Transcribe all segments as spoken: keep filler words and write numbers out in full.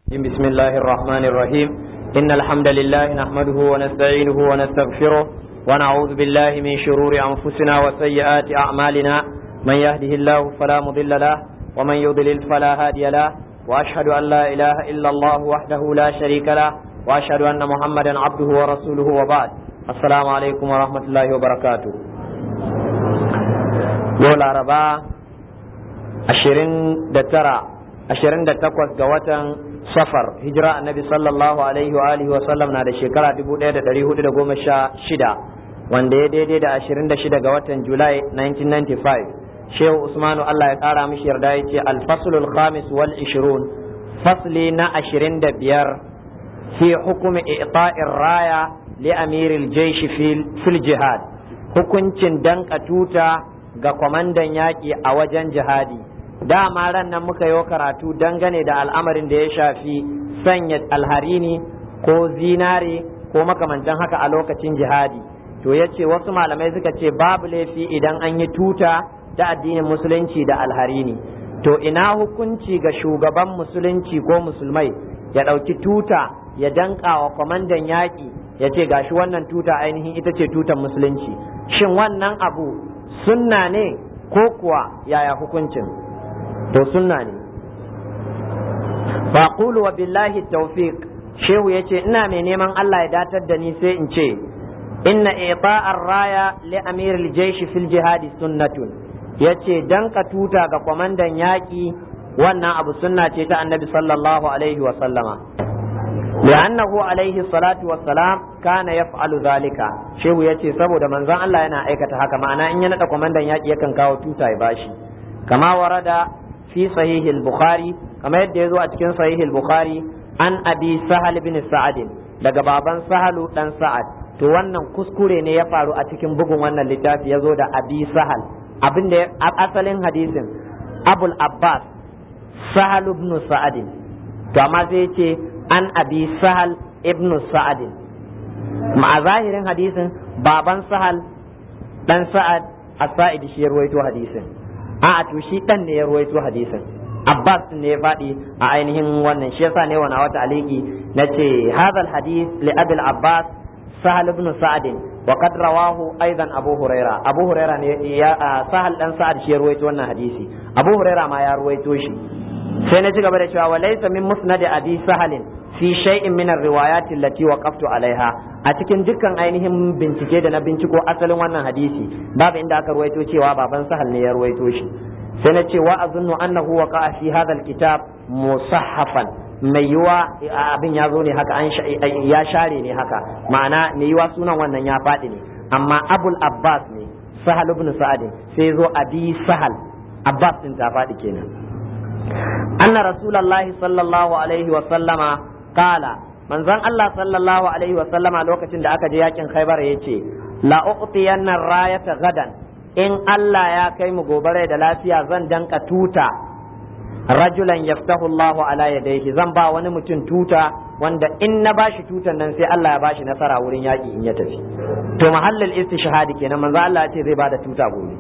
بسم الله الرحمن الرحيم إن الحمد لله نحمده ونستعينه ونستغفره ونعوذ بالله من شرور أنفسنا وسيئات أعمالنا من يهده الله فلا مضل له ومن يضلل فلا هادي له وأشهد أن لا إله إلا الله وحده لا شريك له وأشهد أن محمدا عبده ورسوله وبعد السلام عليكم ورحمة الله وبركاته يوم الأربعاء عشرين دترا عشرين دتقوى جواتن safar hijira annabi sallallahu alaihi wa alihi wa sallam na da shekara dubu ɗaya da ɗari hudu da goma sha shida wanda ya daidai da ashirin da shida ga watan julai nineteen ninety-five shehu usmanu allah ya kara mishi yarda ya ce alfaslul khamis wal ishirun fasli na ashirin da biyar fi hukumi i'ta'ir raya li amiril jaysh fil jihad hukuncin danka tuta ga kwamandan yaƙi a wajen jihadi. Dama ran nan muka yi karatu dangane da al'amarin da ya shafi sanya alharini ko zinare ko makamantan haka a lokacin jihadi. To ya ce wasu malamai suka ce babu laifi idan an yi tuta ta addinin musulunci da alharini. To ina hukunci ga shugaban musulunci ko musulmai ya ɗauki tuta ya danka wa kwamandan yaƙi ya ce gashi wannan tuta ainihin ita ce tutan musulunci. Shin wannan abu sunna ne ko kuwa yaya hukuncin? To sunna ne. Faqulu wa billahi tawfiq shehu yace ina mai neman Allah ya datar da ni sai in ce inna i'ta'ar raya li amiril jaysh fil jihad sunnatun yace dan ka tuta ga kwamandan yaki wannan abu sunna ce ta annabi sallallahu alaihi wa sallama li'annahu alaihi salatu wassalam kana yaf'alu zalika shehu yace saboda manzon Allah yana aikata haka ma'ana in ya nada kwamandan yaki yakan kawo tuta ya bashi kama warada في صحيح البخاري كما يدعو أتكن صحيح البخاري عن أبي سهل بن سعد daga baban sahalu dan sa'ad to wannan kuskure ne ya faru a cikin bugun wannan littafi yazo da abi sahal abinda asalin hadisin abul abbas sahal ibn sa'ad to amma sai yace an abi sahal ibn sa'ad ma zahirin hadisin baban sahal dan sa'ad as-sa'id shi ya ruwaito hadisin a to shi dan ne ya ruwaito hadisin Abbas ne ya faɗi a ainihin wannan shi yasa ne wani wata aliki nace hadal hadith li Abi Abbas Sahal ibn Sa'd wa qad rawahu aidan Abu Huraira Abu Huraira ne ya Sahal dan Sa'ad shi ya ruwaito wannan hadisi Abu Huraira ma ya ruwaito shi sai na ci gaba da cewa walaysa min musnad Abi Sahal fi shay'in min ar-riwayat allati waqaftu alaiha a cikin dukkan ainihin bincike da na binciko asalin wannan hadisi babu inda aka ruwaito cewa baban Sahal ne ya ruwaito shi sai na ce wa azunnu annahu waqa'a fi hadha al-kitab musaffafan mai yiwa abin ya zo ne haka an ya share ne haka ma'ana mai yiwa sunan wannan ya faɗi ne amma Abul Abbas ne Sahal ibn Sa'd sai zo Abi Sahal Abbas din ta faɗi kenan anna rasulullahi sallallahu alaihi wa sallama qala manzon Allah sallallahu alaihi wa sallama lokacin da aka je yakin Khaibar yace la uqtiyanna rayata gadan in Allah ya kai mu gobare da lafiya zan danka tuta rajulan yaftahu Allahu ala yadayhi zan ba wani mutum tuta wanda in na bashi tutan nan sai Allah ya bashi nasara wurin yaki in ya tafi to mahallal istishhadi kenan manzo Allah ya ce zai bada tuta gobe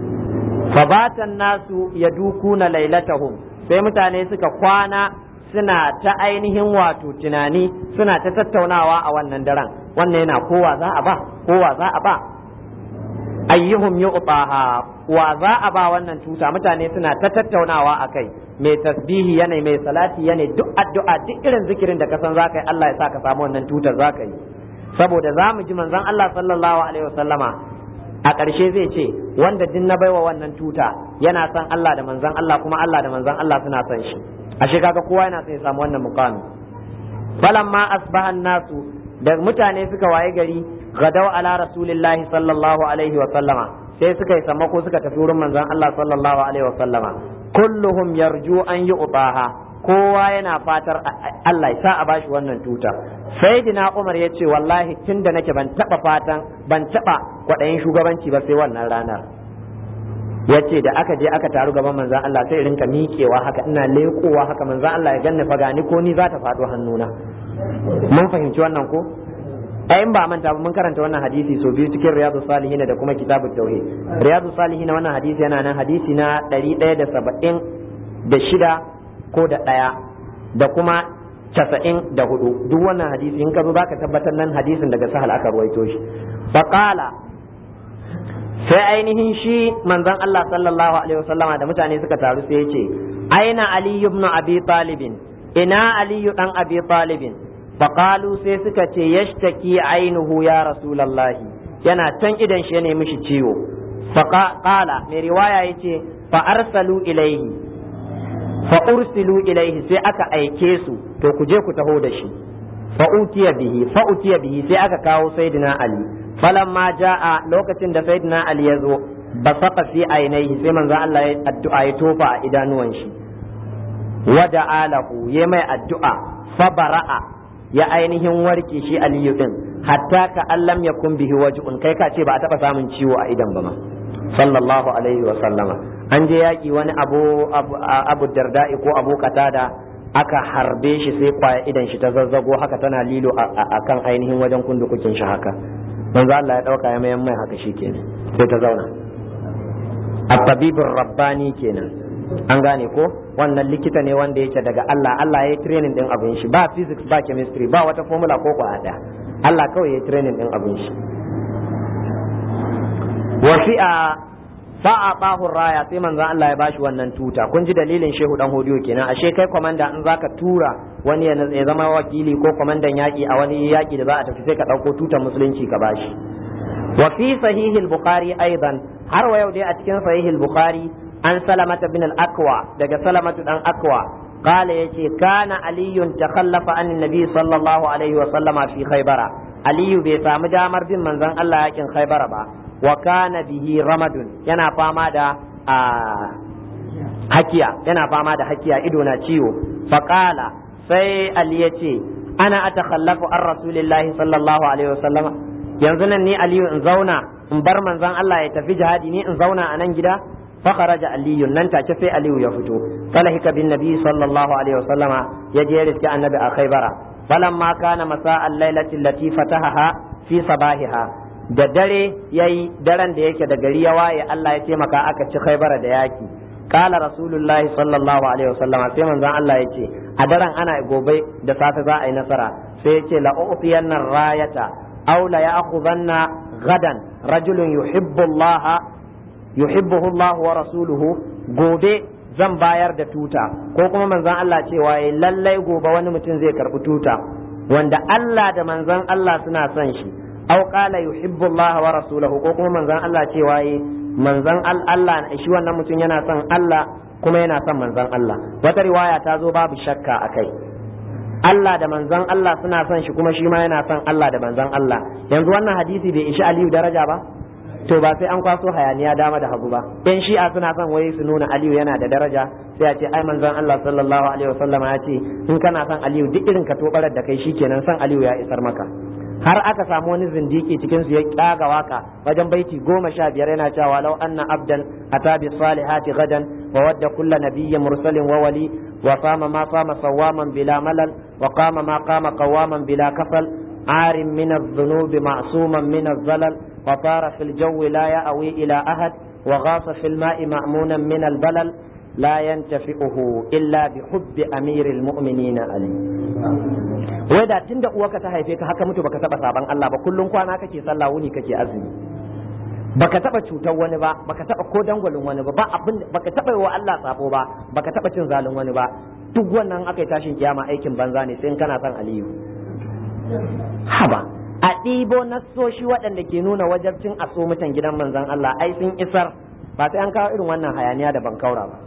fabatan nasu yadukuna lailatahum sai mutane suka kwana suna ta ainihin wato tunani suna ta tattaunawa a wannan daren wannan yana kowa za a ba kowa za a ba ayyuhum yu'taha wa za a ba wannan tuta mutane suna ta tattaunawa akai mai tasbihi yana mai salati yana duk addu'a duk irin zikirin da ka san zaka yi Allah ya sa ka samu wannan tutar zaka yi saboda zamu ji manzon Allah sallallahu alaihi wasallama a ƙarshe zai ce wanda din na baiwa wannan tuta yana son Allah da manzon Allah kuma Allah da manzon Allah suna son shi ashe kaga kowa yana son ya samu wannan muqami falamma asbaha nasu da mutane suka waye gari gadau ala rasulillahi sallallahu alaihi wa sallama sai suka yi sammako suka tafi wurin manzon Allah sallallahu alaihi wa sallama kulluhum yarju an yu'taha kowa yana fatar Allah ya sa a bashi wannan tuta sayyidina Umar ya ce wallahi tunda nake ban taba fatan ban taba kwadayin shugabanci ba sai wannan ranar ya ce da aka je aka taru gaban manzon Allah sai rinka miƙewa haka ina leƙowa haka manzon Allah ya ganni fa gani ko ni za ta faɗo hannuna mun fahimci wannan ko in ba manta ba mun karanta wannan hadisi so biyu cikin riyadu salihin da kuma kitabut tauhid riyadu salihin wannan hadisi yana nan hadisi na ɗari ɗaya da saba'in da shida ko da ɗaya da kuma casa'in da hudu duk wannan hadisi in ka zo zaka tabbatar nan hadisin daga Sahal aka ruwaito shi faqala sai ainihin shi manzon Allah sallallahu alaihi wasallama da mutane suka taru sai ya ce aina Ali ibn Abi Talib ina Ali dan Abi Talib faqalu sai suka ce yashtaki ainuhu ya rasulullahi yana can idan shi ya nemi shi ciwo faqala mai riwaya yace fa arsalu ilaihi fa ursilu ilaihi sai aka aike su to ku je ku taho da shi fa utiya bihi fa utiya bihi sai aka kawo sayyidina Ali falamma jaa lokacin da sayyidina Ali ya zo basaqa fi ainihi sai manzo Allah ya addu'a ya tofa a idanuwan shi wada alahu ya mai addu'a fa bara'a ya ainihin warke shi Aliyu din hatta ka allam yakun bihi waj'un kai ka ce ba a taba samun ciwo a idan ba ma sallallahu alaihi wa sallama an je yaki wani abu abu darda'i ko abu katada aka harbe shi sai kwaya idan shi ta zazzago haka tana lilo akan ainihin wajen kundukukin shi haka manzo Allah ya dauka ya mayan mai haka shikenan sai ta zauna at-tabibur rabbani kenan an gane ko wannan likita ne wanda yake daga Allah Allah ya yi training din abin shi ba physics ba chemistry ba wata formula ko kwa daya Allah kawai ya yi training din abin shi wa fi'a fa'atahu raya sai manzon Allah ya bashi wannan tuta kun ji dalilin Shehu dan Hodiyo kenan ashe kai komanda in zaka tura wani ya zama wakili ko komandan yaki a wani yaki da za a tafi sai ka dauko tutar musulunci ka bashi wa fi sahih al-bukhari aidan har wa yau dai a cikin sahih al-bukhari an salamata bin al-aqwa daga salamatu dan aqwa qala yace kana aliyun takhallafa an nabi sallallahu alaihi wa sallama fi khaybara aliyu bai samu damar bin manzon Allah yakin khaybara ba wa kana bihi ramadun yana fama da hakiya yana fama da hakiya ido na ciwo faqala sai ali yace ana atakhallafu an rasulillahi sallallahu alaihi wa sallama yanzu nan ni aliyu in zauna in bar manzon Allah ya tafi jihadi ni in zauna a nan gida فخرج علي نن take sai aliyu ya fito falahika bin nabi sallallahu alaihi wasallama yaje riski annabi a khaybara falamma kana masa'a al-lailati allati fatahaha fi sabahiha da dare yayi daren da yake da gari ya waye Allah ya taimaka aka ci khaybara da yaki kala rasulullahi sallallahu alaihi wasallama sai manzon Allah yace a daren ana gobe da safe za a yi nasara sai yace la ufiyanna rayata aw la ya'khudanna gadan rajulun yuhibbu Allah yuhibbuhu Allah wa rasuluhu gobe zan bayar da tuta ko kuma manzon Allah cewa yayi lallai gobe wani mutum zai karbi tuta wanda Allah da manzon Allah suna son shi aw qala yuhibbu Allah wa rasuluhu ko kuma manzon Allah cewa yayi manzon Allah shi wannan mutum yana son Allah kuma yana son manzon Allah wata riwaya ta zo babu shakka akai Allah da manzon Allah suna son shi kuma shi ma yana son Allah da manzon Allah yanzu wannan hadisi bai ishi Aliyu daraja ba to ba sai an kwaso hayaniya dama da hagu ba yan shi'a suna son wai su nuna Aliyu yana da daraja sai a ce ai manzon Allah sallallahu alaihi wasallam ya ce in kana son Aliyu duk irin ka tobarar da kai shikenan son Aliyu ya isar maka har aka samu wani zindiki cikin su ya kaga waka wajen baiti goma sha biyar yana cewa law anna abdan ata bi salihati gadan wa wadda kullu nabiyyin mursalin wa wali wa fama ma fama sawaman bila malal wa qama ma qama qawaman bila kafal عار من الذنوب معصوما من الزلل وطار في الجو لا يأوي إلى أحد وغاص في الماء مأمونا من البلل لا ينتفئه إلا بحب أمير المؤمنين علي وإذا تند uwaka ta haife ka haka mutu baka taba saban Allah ba kullun kwana kake sallah wuni kake azumi baka taba cutar wani ba baka taba ko dangwalin wani ba ba abin baka taba wa Allah sabo ba baka taba cin zalin wani ba duk wannan akai tashin kiyama aikin banza ne sai in kana son Aliyu haba a ɗibo nassoshi waɗanda ke nuna wajabcin a so mutan gidan manzon Allah ai sun isar ba sai an kawo irin wannan hayaniya da ban kaura ba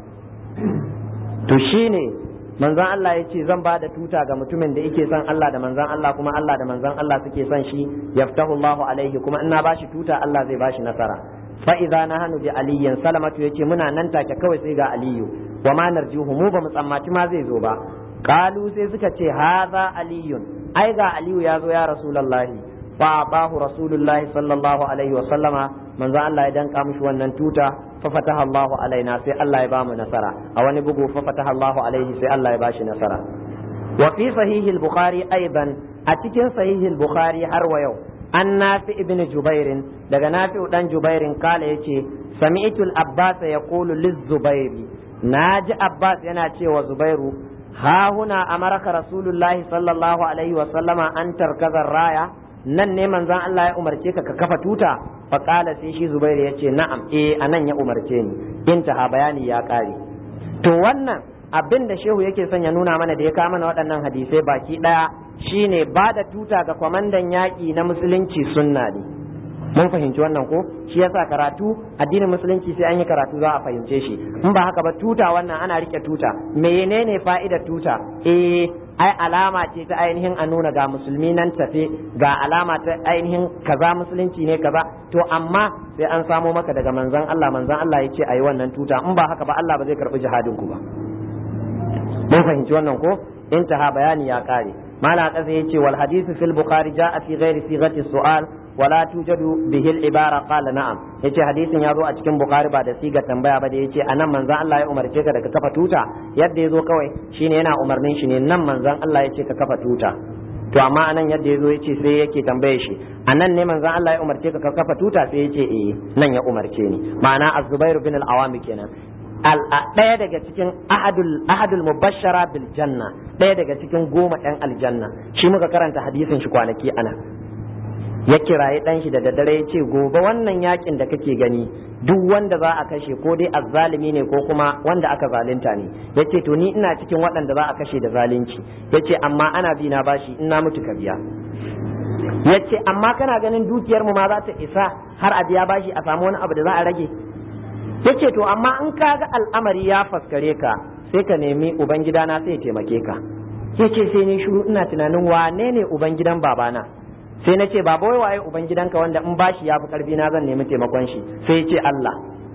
to shine manzon Allah ya ce zan ba da tuta ga mutumin da yake son Allah da manzon Allah kuma Allah da manzon Allah suke son shi yaftahu Allahu alaihi kuma in na bashi tuta Allah zai bashi nasara fa idza nahnu bi aliyyin salamatu yace muna nan take kawai sai ga aliyu wa ma narjuhu mu ba mu tsammaci ma zai zo ba qalu sai suka ce hadha aliyun ai ga aliyu ya zo ya rasulullahi fa atahu rasulullahi sallallahu alaihi wa sallama manzo Allah ya danka mishi wannan tuta fa fataha Allahu alaina sai Allah ya bamu nasara a wani bugu fa fataha Allahu alaihi sai Allah ya bashi nasara wa fi sahih al-bukhari aidan a cikin sahih al-bukhari har wa yau an nafi ibn jubair daga nafi dan jubair kala yace sami'tu al-abbas yaqulu liz-zubairi naji abbas yana cewa zubairu ha huna amaraka rasulullahi sallallahu alaihi wa sallama an tarkaza raya, nan ne manzon Allah ya umarce ka ka kafa tuta? fa qala sai shi Zubairu yace na'am, eh anan ya umarce ni. Intaha, bayani ya kare. To wannan abin da shehu yake son ya nuna mana da ya kawo mana waɗannan hadisai baki ɗaya shine ba da tuta ga kwamandan yaƙi na musulunci sunna ne. Mun fahimci wannan ko? Shi yasa karatu addinin musulunci sai an yi karatu za a fahimce shi. In ba haka ba tuta wannan ana rike tuta. Menene fa'idar tuta? Eh ai alama ce ta ainihin a nuna ga musulmi nan tafe, ga alama ta ainihin kaza musulunci ne kaza. To amma sai an samo maka daga manzon Allah, manzon Allah ya ce ayi wannan tuta. In ba haka ba Allah ba zai karɓi jihadin ku ba. Mun fahimci wannan ko? Intaha, bayani ya kare. mala kasa yace wal hadithu fil bukhari jaa fi ghairi sighati su'al wala tujadu bihi al ibara qala na'am. Yace hadisin ya zo a cikin bukhari ba da siga tambaya ba, da yace anan manzon Allah ya umarce ka daga kafa tuta, yadda yazo kawai shine yana umarnin shi ne, nan manzon Allah yace ka kafa tuta. To amma anan yadda yazo yace sai yake tambaye shi, anan ne manzon Allah ya umarce ka kafa tuta? Sai yace eh nan ya umarce ni. Ma'ana az-Zubair bin al-Awam kenan, ɗaya daga cikin ahadul ahadul mubashshara bil janna, ɗaya daga cikin goma ɗan aljanna. Shi muka karanta hadisin shi kwanaki ana, ya kiraye ɗan shi da daddare ya ce gobe wannan yakin da kake gani duk wanda za a kashe ko dai azzalimi ne ko kuma wanda aka zalunta ne. Ya ce to ni ina cikin waɗanda za a kashe da zalunci. Ya ce amma ana bi na bashi, in na mutu ka biya. Ya ce amma kana ganin dukiyar mu ma za ta isa har a biya bashi a samu wani abu da za a rage? Yace to amma in ka ga al'amari ya faskare ka sai ka nemi ubangidana sai ya taimake ka. Yace sai ne shiru ina tunanin wane ne ubangidan babana? Sai na ce baba wai waye ubangidanka wanda in bashi ya fi karfi na zan nemi taimakon shi? Sai ya ce Allah.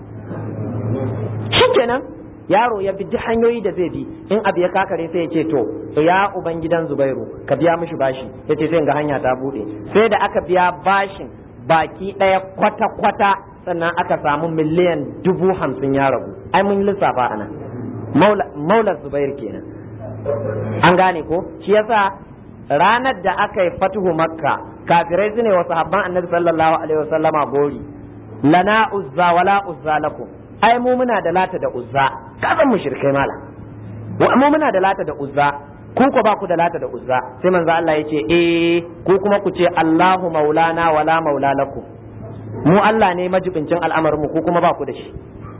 Shikenan yaro ya bi duk hanyoyi da zai bi, in abu ya kakare sai ya ce to ya ubangidan Zubairu ka biya mishi bashi. Yace sai ga hanya ta bude, sai da aka biya bashin baki daya kwata kwata, sannan aka samu miliyan dubu hamsin ya rabu. Ai mun lissafa ana maula Zubair kenan, an gane ko? Shi yasa ranar da aka yi fatuhu makka kafirai su ne wa sahabban annabi sallallahu alaihi wasallama gori, lana uzza wala uzza lakum. Ai mu muna da lata da uzza, kazan mushrikai mala, mu muna da lata da uzza, ku ko ba ku da lata da uzza. Sai manzo Allah ya ce eh ku kuma ku ce Allahu maulana wala maula lakum, mu Allah ne majibincin al'amarin mu, ko kuma ba ku da shi.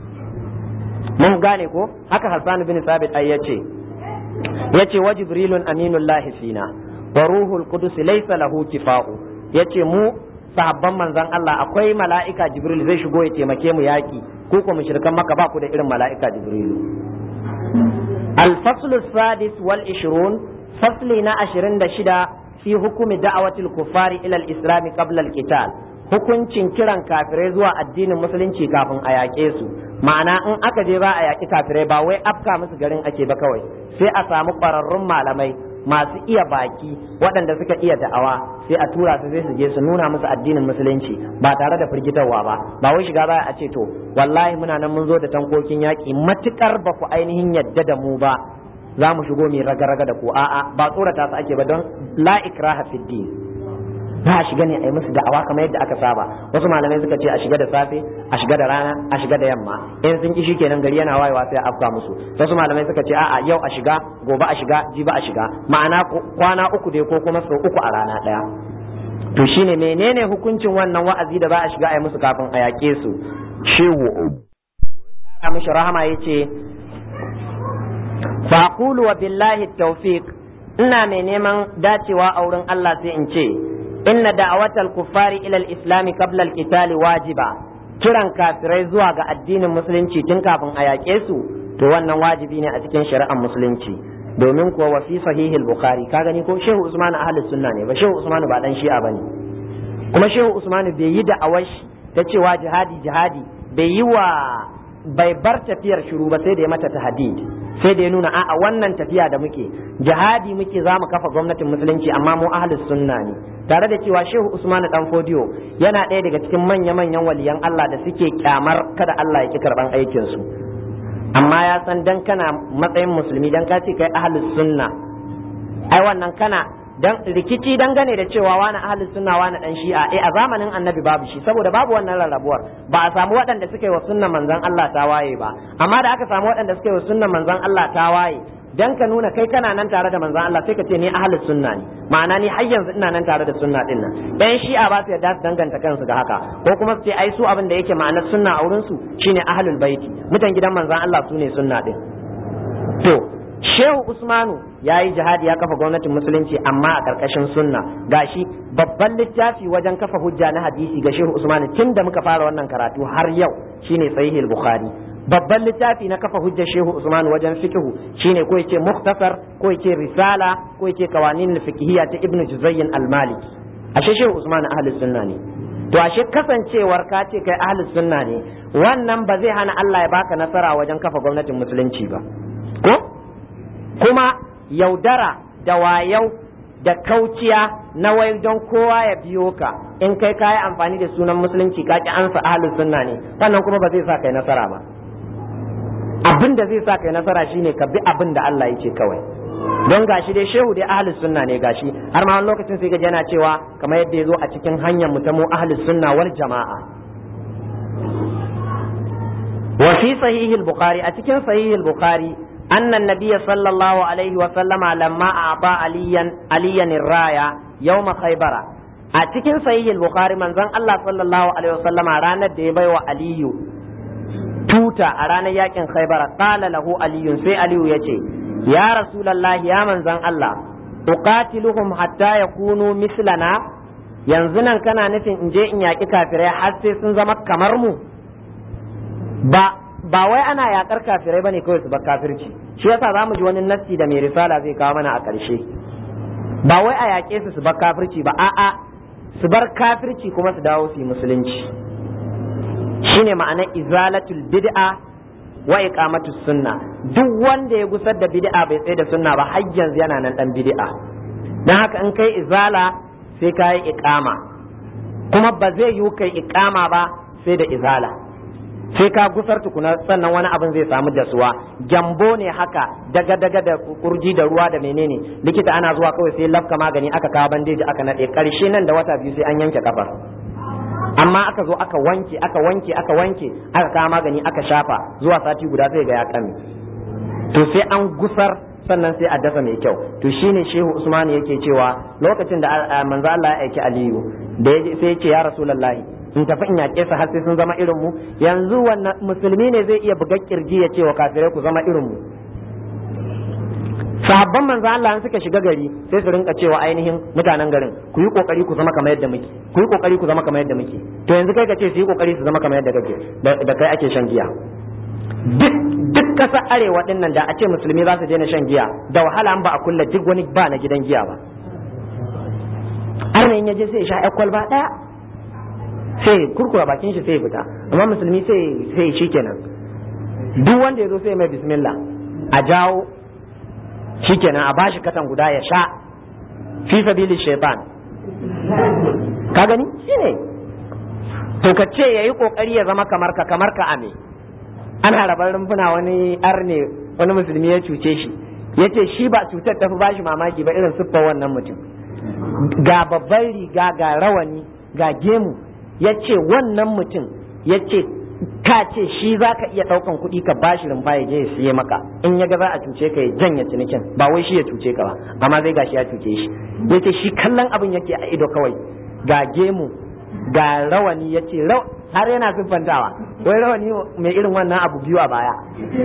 Mun gane ko? Haka Hassan bin Sabit ai yace yace wa jibrilun aminullahi fina wa ruhul qudus laysa lahu kifa'u. Yace mu sahabban manzon Allah akwai mala'ika Jibril zai shigo ya taimake mu yaki, ko ko mushrikan Makka ba ku da irin mala'ika Jibrilu. Al-faslu sadis wal ishrun, fasli na ashirin da shida fi hukumi da'awatil kuffari ila al-islam qabla al-qital. Hukuncin kiran kafirai zuwa addinin musulunci kafin a yaƙe su. Ma'ana in aka je ba a yaƙi kafirai ba wai afka musu garin ake ba kawai, sai a samu ƙwararrun malamai masu iya baki waɗanda suka iya da'awa, sai a tura su sai su je su nuna musu addinin musulunci ba tare da firgitarwa ba. Ba wai shiga ba a ce to wallahi muna nan mun zo da tankokin yaƙi, matukar ba ku ainihin yadda da mu ba za mu shigo mai raga-raga da ku. A'a, ba tsorata su ake ba, don la ikraha fid din. Za a shiga ne a yi musu da'awa kamar yadda aka saba. Wasu malamai suka ce a shiga da safe, a shiga da rana, a shiga da yamma. In sun ki shi kenan gari yana wayewa sai a afka musu. Wasu malamai suka ce a'a yau a shiga, gobe a shiga, jibi a shiga. Ma'ana kwana uku dai ko kuma sau uku a rana ɗaya. To shine menene hukuncin wannan wa'azi da za a shiga a yi musu kafin a yaƙe su? Shehu ya mishi rahama yace faqulu wa billahi tawfiq, ina mai neman dacewa a wurin Allah sai in ce inna da'awatal kuffari ila al-islam qabla al-qital wajiba. Kiran kafirai zuwa ga addinin musulunci tun kafin a yaƙe su, to wannan wajibi ne a cikin shari'ar musulunci. Domin kuwa wa fi sahih al-bukhari, ka gani ko Shehu Usman ahlus sunna ne ba, Shehu Usman ba dan shi'a bane. Kuma Shehu Usman bai yi da'awar ta cewa jihadi jihadi, bai yi wa bai bar tafiyar shiru ba, sai da ya mata tahdid, sai da ya nuna a'a wannan tafiya da muke jihadi muke za mu kafa gwamnatin musulunci, amma mu ahlus sunna ne. Tare da cewa Shehu Usman dan Fodiyo yana ɗaya daga cikin manya-manyan waliyan Allah da suke kyamar kada Allah ya ki karban aikin su, amma ya san dan kana matsayin musulmi, dan ka ce kai ahlus sunna, ai wannan kana dan rikici dangane da cewa wani ahlus sunna wani dan shi'a, eh a zamanin annabi babu shi, saboda babu wannan rarrabuwar. Ba a samu waɗanda suka yi wa sunnan manzon Allah tawaye ba, amma da aka samu waɗanda suka yi wa sunnan manzon Allah tawaye, dan ka nuna kai kana nan tare da manzon Allah sai ka ce ni ahlus sunna ne, ma'ana ni har yanzu ina nan tare da sunna din nan. Dan shi'a ba su yarda su danganta kansu ga haka, ko kuma su ce ai su abin da yake ma'anar sunna a wurin su shine ahlul baiti, mutan gidan manzon Allah su ne sunna din. To Shehu Usmanu ya yi jihadi ya kafa gwamnatin musulunci amma a ƙarƙashin sunna. Gashi babban littafi wajen kafa hujja na hadisi ga Shehu Usmanu tun da muka fara wannan karatu har yau shine Sahih al-Bukhari. Babban littafi na kafa hujjar Shehu Usmanu wajen fiqhu shine ko yace Mukhtasar ko yace Risala ko yace Qawanin al-Fiqhiyya ta Ibn Juzayy al-Maliki. Ashe Shehu Usmanu ahlus sunna ne. To ashe kasancewar ka ce kai ahlus sunna ne, wannan ba zai hana Allah ya baka nasara wajen kafa gwamnatin musulunci ba. Ko kuma yaudara da wayau da kauciya na wai don kowa ya biyo ka in kai kayi amfani da sunan musulunci ka ki ansa ahlus sunna ne, wannan kuma ba zai sa kai nasara ba. Abin da zai sa kai nasara shine ka bi abin da Allah yake kawai. Don gashi dai shehu dai ahlus sunna ne gashi har ma wani lokacin sai gaji yana cewa kamar yadda ya zo a cikin hanyar mu ta mu ahlus sunna wal jama'a. Wa fi sahih al-Bukhari, a cikin sahih al-Bukhari أن النبي صلى الله عليه وسلم لما أعطى عليا عليا الراية يوم خيبر. أتكن صحيح البخاري من زن الله صلى الله عليه وسلم رانا ديبي وعلي توتا أرانا يكن خيبر. قال له علي سي علي يجي يا رسول الله يا من زن الله أقاتلهم حتى يكونوا مثلنا. ينزنا كان نفين إنجي إن يأكي كافرين حتى سنزمك كمرمو با ba wai ana yakar kafirai bane kawai su bar kafirci. Shi yasa zamu ji wani nassi da mai risala zai kawo mana a ƙarshe. Ba wai a yake su su bar kafirci ba, a'a su bar kafirci kuma su dawo su yi musulunci. Shine ma'anar izalatul bid'a wa iqamatus sunna. Duk wanda ya gusar da bid'a bai tsaye da sunna ba har yanzu yana nan dan bid'a. Dan haka in kai izala sai kai iqama. Kuma ba zai yi kai iqama ba sai da izala. Sai ka gusar tukuna sannan wani abin zai samu dasuwa. Gyambo ne haka daga daga da kurji da ruwa da menene, likita ana zuwa kawai sai lafka magani aka kawo bandeji aka nade, karshe nan da wata biyu sai an yanke kafar. Amma aka zo aka wanke aka wanke aka wanke aka kawo magani aka shafa, zuwa sati guda sai ga ya kame. To sai an gusar sannan sai a dasa mai kyau. To shine Shehu Usman yake cewa lokacin da manzo Allah ya aiki Aliyu da sai ya ce ya Rasulullahi in tafi in yaƙe su har sai sun zama irin mu. Yanzu wannan musulmi ne zai iya buga kirji ya ce wa kafirai ku zama irin mu. Sahabban manzo Allah suka shiga gari sai su rinka cewa ainihin mutanen garin ku yi kokari ku zama kamar yadda muke, ku yi kokari ku zama kamar yadda muke. To yanzu kai ka ce su yi kokari su zama kamar yadda kake da kai ake shan giya. Duk duk kasar arewa din nan da a ce musulmi za su daina shan giya da wahala an ba a kulle duk wani ba na gidan giya ba. Arna in yaje sai ya sha kwalba daya sai kurkura bakin shi sai fita, amma musulmi sai sai shi kenan duk wanda ya zo sai mai bismillah a jawo shi kenan a bashi katan guda ya sha fi sabili shaitan. Ka gani shine to ka ce yayi kokari ya zama kamar ka kamar ka ame. Ana rabar rumfuna wani arne wani musulmi ya cuce shi yace shi ba cutar tafi bashi mamaki ba irin siffar wannan mutum, ga babban riga ga rawani ga gemu. Ya ce wannan mutum ya ce ka ce shi za ka iya ɗaukan kuɗi ka bashi rumfa ya je ya siye maka, in ya ga za a cuce ka ya janya cinikin, ba wai shi ya cuce ka ba amma zai gashi ya cuce shi. Ya ce shi kallon abin yake a ido kawai, ga gemu ga rawani. Ya ce har yana siffantawa wai rawani mai irin wannan abu biyu a baya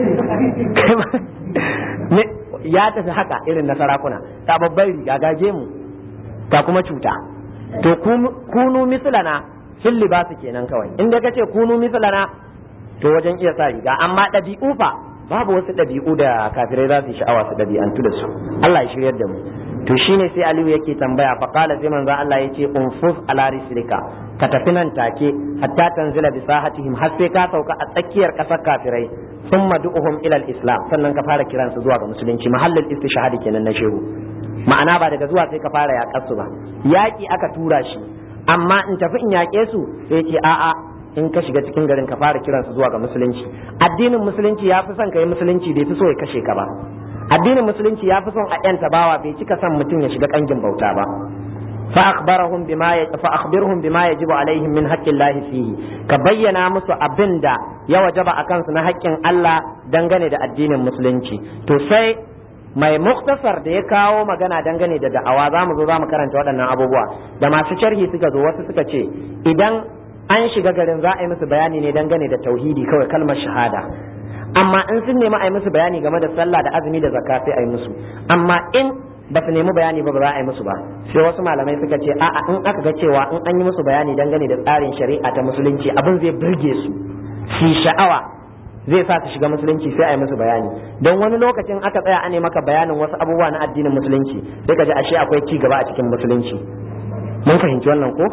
ya tafi haka irin na sarakuna, ta babbar riga ga gemu ga kuma cuta. To kunu mislana fil libasi kenan kawai, inda kace kunu mislana to wajen iya sa riga, amma ɗabi'u fa babu wasu ɗabi'u da kafirai za su yi sha'awa su ɗabi'antu da su. Allah ya shiryar da mu. To shine sai Aliyu yake tambaya fa qala sai manzo Allah yace unfus ala rislika, ka tafi nan take hatta tanzila bi sahatihim, har sai ka sauka a tsakiyar kasar kafirai, thumma du'uhum ila al-islam, sannan ka fara kiransu zuwa ga musulunci. Mahallin istishhadi kenan na shehu, ma'ana ba daga zuwa sai ka fara yaƙar su ba, yaƙi aka tura shi. Amma in tafi in yaƙe su sai ce a'a, in ka shiga cikin garin ka fara kiransu zuwa ga musulunci. Addinin musulunci ya fi son ka yi musulunci, bai fi so ya kashe ka ba. Addinin musulunci ya fi son a yanta bawa, bai cika son mutum ya shiga kangin bauta ba. fa akhbarahum bima fa akhbirhum bima yajibu alaihim min haqqillahi fihi, ka bayyana musu abinda ya wajaba akan su na haƙƙin Allah dangane da addinin musulunci. To sai mai muktasar da ya kawo magana dangane da da'awa za mu zo za mu karanta waɗannan abubuwa da masu sharhi suka zo wasu suka ce idan an shiga garin za a yi musu bayani ne dangane da tauhidi kawai kalmar shahada, amma in sun nemi a yi musu bayani game da sallah da azumi da zakka sai a yi musu, amma in ba su nemi bayani ba ba za a yi musu ba. Sai wasu malamai suka ce a'a in aka ga cewa in an yi musu bayani dangane da tsarin shari'a ta musulunci abin zai burge su su sha'awa zai sa su shiga musulunci sai a yi musu bayani, don wani lokacin aka tsaya ane maka bayanin wasu abubuwa na addinin musulunci sai ka ji ashe akwai ci gaba a cikin musulunci. Mun fahimci wannan ko?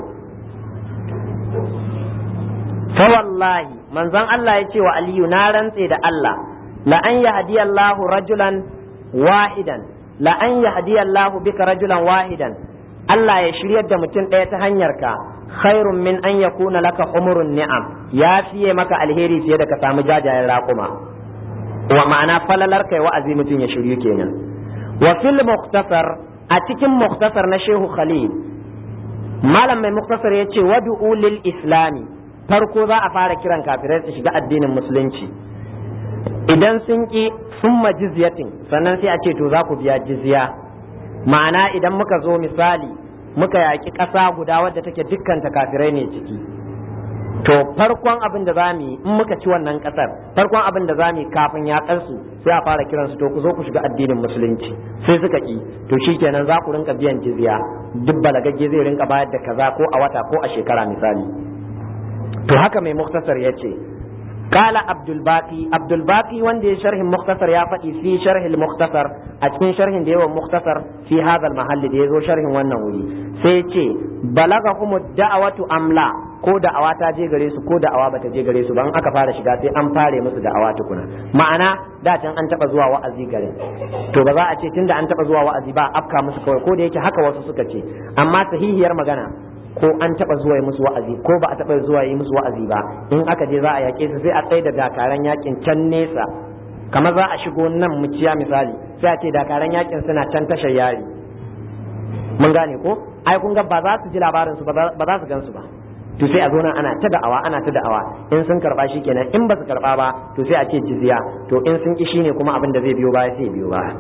fa wallahi manzon Allah ya ce wa Aliyu na rantse da Allah la an yahdiyallahu rajulan wahidan la an yahdiyallahu bika rajulan wahidan, Allah ya shiryar da mutum ɗaya ta hanyar ka khairun min an yakuna laka umurun ni'am, ya fiye maka alheri fiye da ka samu jajayen raƙuma. Wa ma'ana falalar kai wa'azi mutum ya shiryu kenan. Wa fil mukhtasar, a cikin mukhtasar na Shehu Khalil, malam mai mukhtasar ya ce wadu'u lil islami, farko za a fara kiran kafirai su shiga addinin musulunci, idan sun ki summa jizyatin, sannan sai a ce to za ku biya jizya. Ma'ana idan muka zo misali muka yaki ƙasa guda wadda take dukkanta kafirai ne ciki, to farkon abin da zamu yi in muka ci wannan ƙasar, farkon abin da zamu yi kafin yaƙar su sai a fara kiran su to ku zo ku shiga addinin musulunci. Sai suka ki, to shikenan za ku rinka biyan jizya, duk balagagge zai rinka bayar da kaza ko a wata ko a shekara misali. To haka mai muktasar ya ce kala abdulbaki abdulbaki wanda ya sharhin muktasar ya faɗi fi sharhin muktasar a cikin sharhin da yawan muktasar fi hadal mahalli da ya zo sharhin wannan wuri sai ce balaga kuma da'awatu amla, ko da'awa ta je gare su ko da'awa bata je gare su ba, in aka fara shiga sai an fare musu da'awa tukuna. Ma'ana da can an taba zuwa wa'azi garin, to ba za a ce tunda an taba zuwa wa'azi ba afka musu kawai, ko da yake haka wasu suka ce, amma sahihiyar magana ko an taba zuwa yi musu wa'azi ko ba a taba zuwa yi musu wa'azi ba, in aka je za a yake su sai a tsaye da dakaran yakin can nesa, kamar za a shigo nan muciya misali sai a ce dakaran yakin suna can tashar yari. Mun gane ko? Ai kun ga ba za su ji labarin su ba za su gan su ba, to sai a zo nan ana ta da'awa ana ta da'awa, in sun karba shi kenan, in ba su karba ba to sai a ce jizya, to in sun ki shine kuma abin da zai biyo baya sai biyo baya.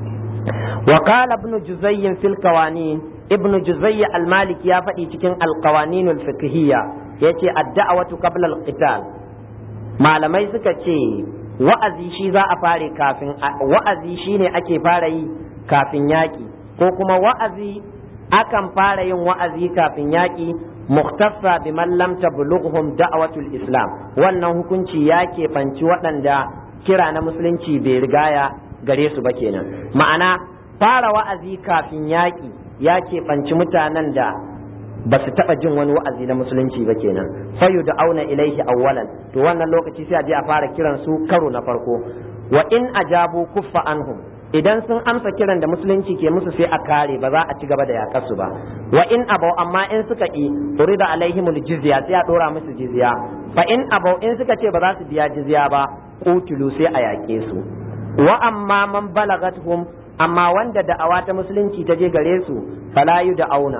Wa qala ibn juzayy fil qawanin, ibn juzayy al-maliki ya faɗi cikin al-qawanin al-fiqhiyya yace ad-da'watu qabla al-qital, malamai suka ce wa'azi shi za a fare kafin wa'azi shine ake fara yi kafin yaki, ko kuma wa'azi akan fara yin wa'azi kafin yaki muktasa bi man lam tablughum da'watul islam, wannan hukunci ya keɓanci waɗanda kira na musulunci bai rigaya gare su ba kenan. Ma'ana fara wa'azi kafin yaƙi ya keɓanci mutanen da ba su taɓa jin wani wa'azi na musulunci ba kenan. Fayu da auna ilaihi awwalan, to wannan lokaci sai a je a fara kiran su karo na farko. Wa in ajabu kuffa anhum, idan sun amsa kiran da musulunci ke musu sai a kare, ba za a ci gaba da yakar su ba. Wa in abau, amma in suka ki urida alaihimul jizya, sai a dora musu jizya. Fa in abau, in suka ce ba za su biya jizya ba, qutilu, sai a yake su. Wa amma man balagathum, amma wanda da'awa ta musulunci ta je gare su, fala auna.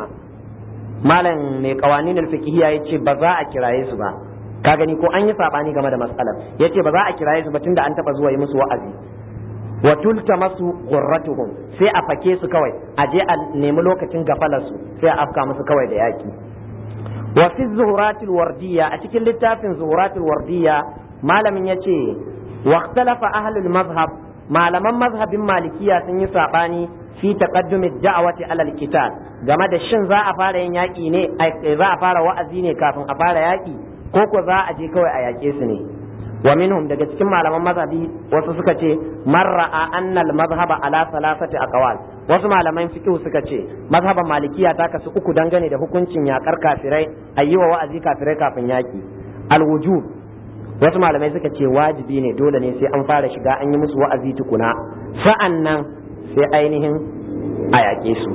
Malam mai qawanin al-fiqhiyya yace ba za a kiraye su ba. Ka gani ko an yi sabani game da mas'alar, yace ba za a kiraye su ba tunda an taba zuwa yi musu wa'azi. Wa tultamasu ghurratuhum, sai a fake su kawai, a je a nemi lokacin gafalar su sai a afka musu kawai da yaki. Wa fi zuhuratul wardiyya, a cikin littafin zuhuratul wardiyya malamin yace wa ikhtalafa ahlul mazhab, malaman mazhabin malikiya sun yi sabani fi taqaddumi da'wati ala al-qital, game da shin za a fara yin yaki ne, za a fara wa'azi ne kafin a fara yaki, ko ko za a je kawai a yake su ne. Wa minhum, daga cikin malaman mazhabi wasu suka ce man ra'a anna al-madhhaba ala salasati aqwal, wasu malaman fiqh suka ce mazhaban malikiya ta kasu uku dangane da hukuncin yakar kafirai, ayyuwa wa'azi kafirai kafin yaki. Al-wujub, wasu malamai suka ce wajibi ne, dole ne sai an fara shiga an yi musu wa'azi tukuna, sa'annan sai ainihin a yake su.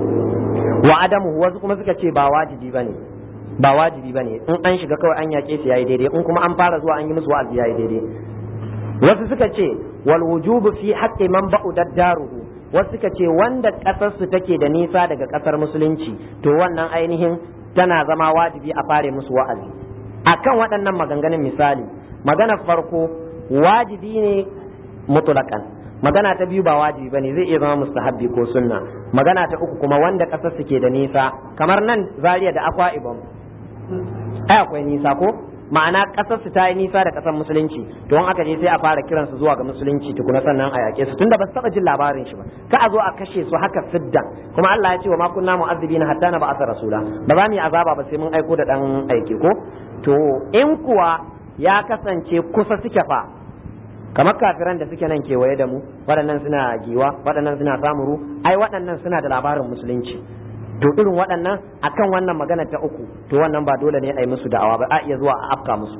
Wa adamu, wasu kuma suka ce ba wajibi bane, ba wajibi bane, in an shiga kawai an yake su yayi daidai, in kuma an fara zuwa an yi musu wa'azi yayi daidai. Wasu suka ce wal wujubu fi haqqi man ba'udat daruhu, wasu suka ce wanda kasar su take da nisa daga kasar musulunci, to wannan ainihin tana zama wajibi a fare musu wa'azi. Akan waɗannan maganganun misali, maganar farko wajibi ne mutlaqan, magana ta biyu ba wajibi bane, zai iya zama mustahabbi ko sunna. Magana ta uku kuma wanda kasar su ke da nisa, kamar nan Zaria da Akwa Ibom ai akwai nisa ko, ma'ana kasar su ta yi nisa da kasar musulunci, don aka je sai a fara kiransu zuwa ga musulunci tukuna sannan a yake su, tunda ba su taba jin labarin shi ba, ka a zo a kashe su haka sidda. Kuma Allah ya ce wa ma kunna mu'azzibina hatta na ba'atha rasula, ba za mu yi azaba ba sai mun aiko da dan aike ko. To in kuwa ya kasance kusa suke fa, kamar kafiran da suke nan kewaye da mu, waɗannan suna giwa, waɗannan suna samuru, ai waɗannan suna da labarin musulunci. To irin waɗannan akan wannan magana ta uku, to wannan ba dole ne a yi musu da'awa ba, a iya zuwa a afka musu.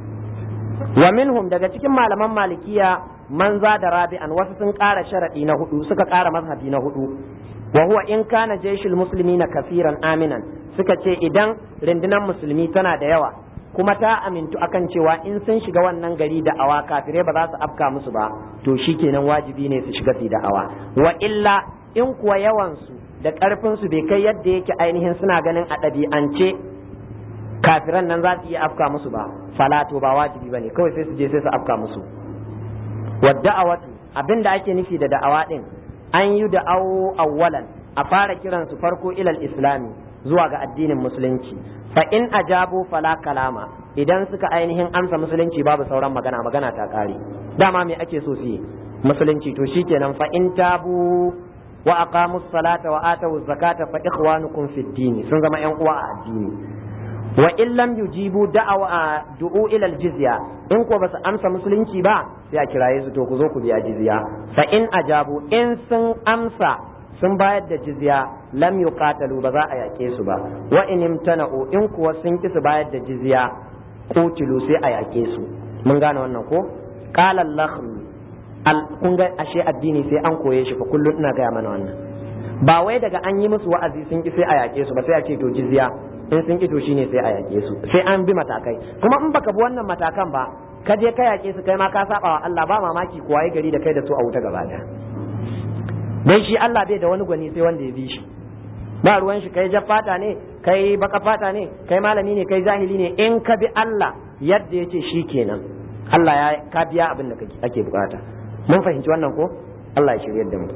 Wa minhum daga cikin malaman malikiya man za da rabi'an, wasu sun ƙara sharaɗi na hudu, suka ƙara mazhabi na hudu. Wa huwa in kana jaishul muslimina kafiran aminan, suka ce idan rundunar musulmi tana da yawa kuma ta amintu akan cewa in sun shiga wannan gari da awa kafirai ba za su afka musu ba, to shikenan wajibi ne su shiga su da awa. Wa illa in kuwa yawansu da ƙarfinsu bai kai yadda yake ainihin suna ganin a ɗabi'ance kafiran nan za su iya afka musu ba, falato ba wajibi ba ne, kawai sai su je sai su afka musu. Wa da'awatu, abin da ake nufi da da'awa ɗin, an yi da'awo awwalan, a fara kiransu farko ilal islami zuwa ga addinin musulunci. Fa in ajabu fala kalama, idan suka ainihin amsa musulunci babu sauran magana, magana ta ƙare. Dama me ake so su yi? Musulunci. To shikenan fa in tabu wa aqamus salata wa atawuz zakata fa ikhwanukum fid din, sun zama yan uwa a addini. Wa in lam yujibu da'awa du'u ila al-jizya, in ko basu amsa musulunci ba sai a kiraye su to ku zo ku biya jizya. Fa in ajabu, in sun amsa sun bayar da jizya, lam yuqatalu, ba za a yake su ba. Wa in imtana'u, in kuwa sun ki su bayar da jizya, qutilu, sai a yake su. Mun gane wannan ko? Qala al-lakhmi, kun ga ashe addini sai an koye shi fa, kullum ina gaya mana wannan. Ba wai daga an yi musu wa'azi sun ki sai a yake su ba, sai a ce to jizya, in sun ki to shine sai a yake su, sai an bi matakai. Kuma in baka bi wannan matakan ba, ka je ka yake su, kai ma ka saba wa Allah, ba mamaki kuwa yi gari da kai da su a wuta gaba daya. Dan shi Allah bai da wani gwani sai wanda ya bi shi. Ba ruwan shi kai jaffata ne, kai baka fata ne, kai malami ne, kai jahili ne, in ka bi Allah yadda yace shikenan, Allah ya ka biya abin da ake bukata. Mun fahimci wannan ko? Allah ya shiryar da mu.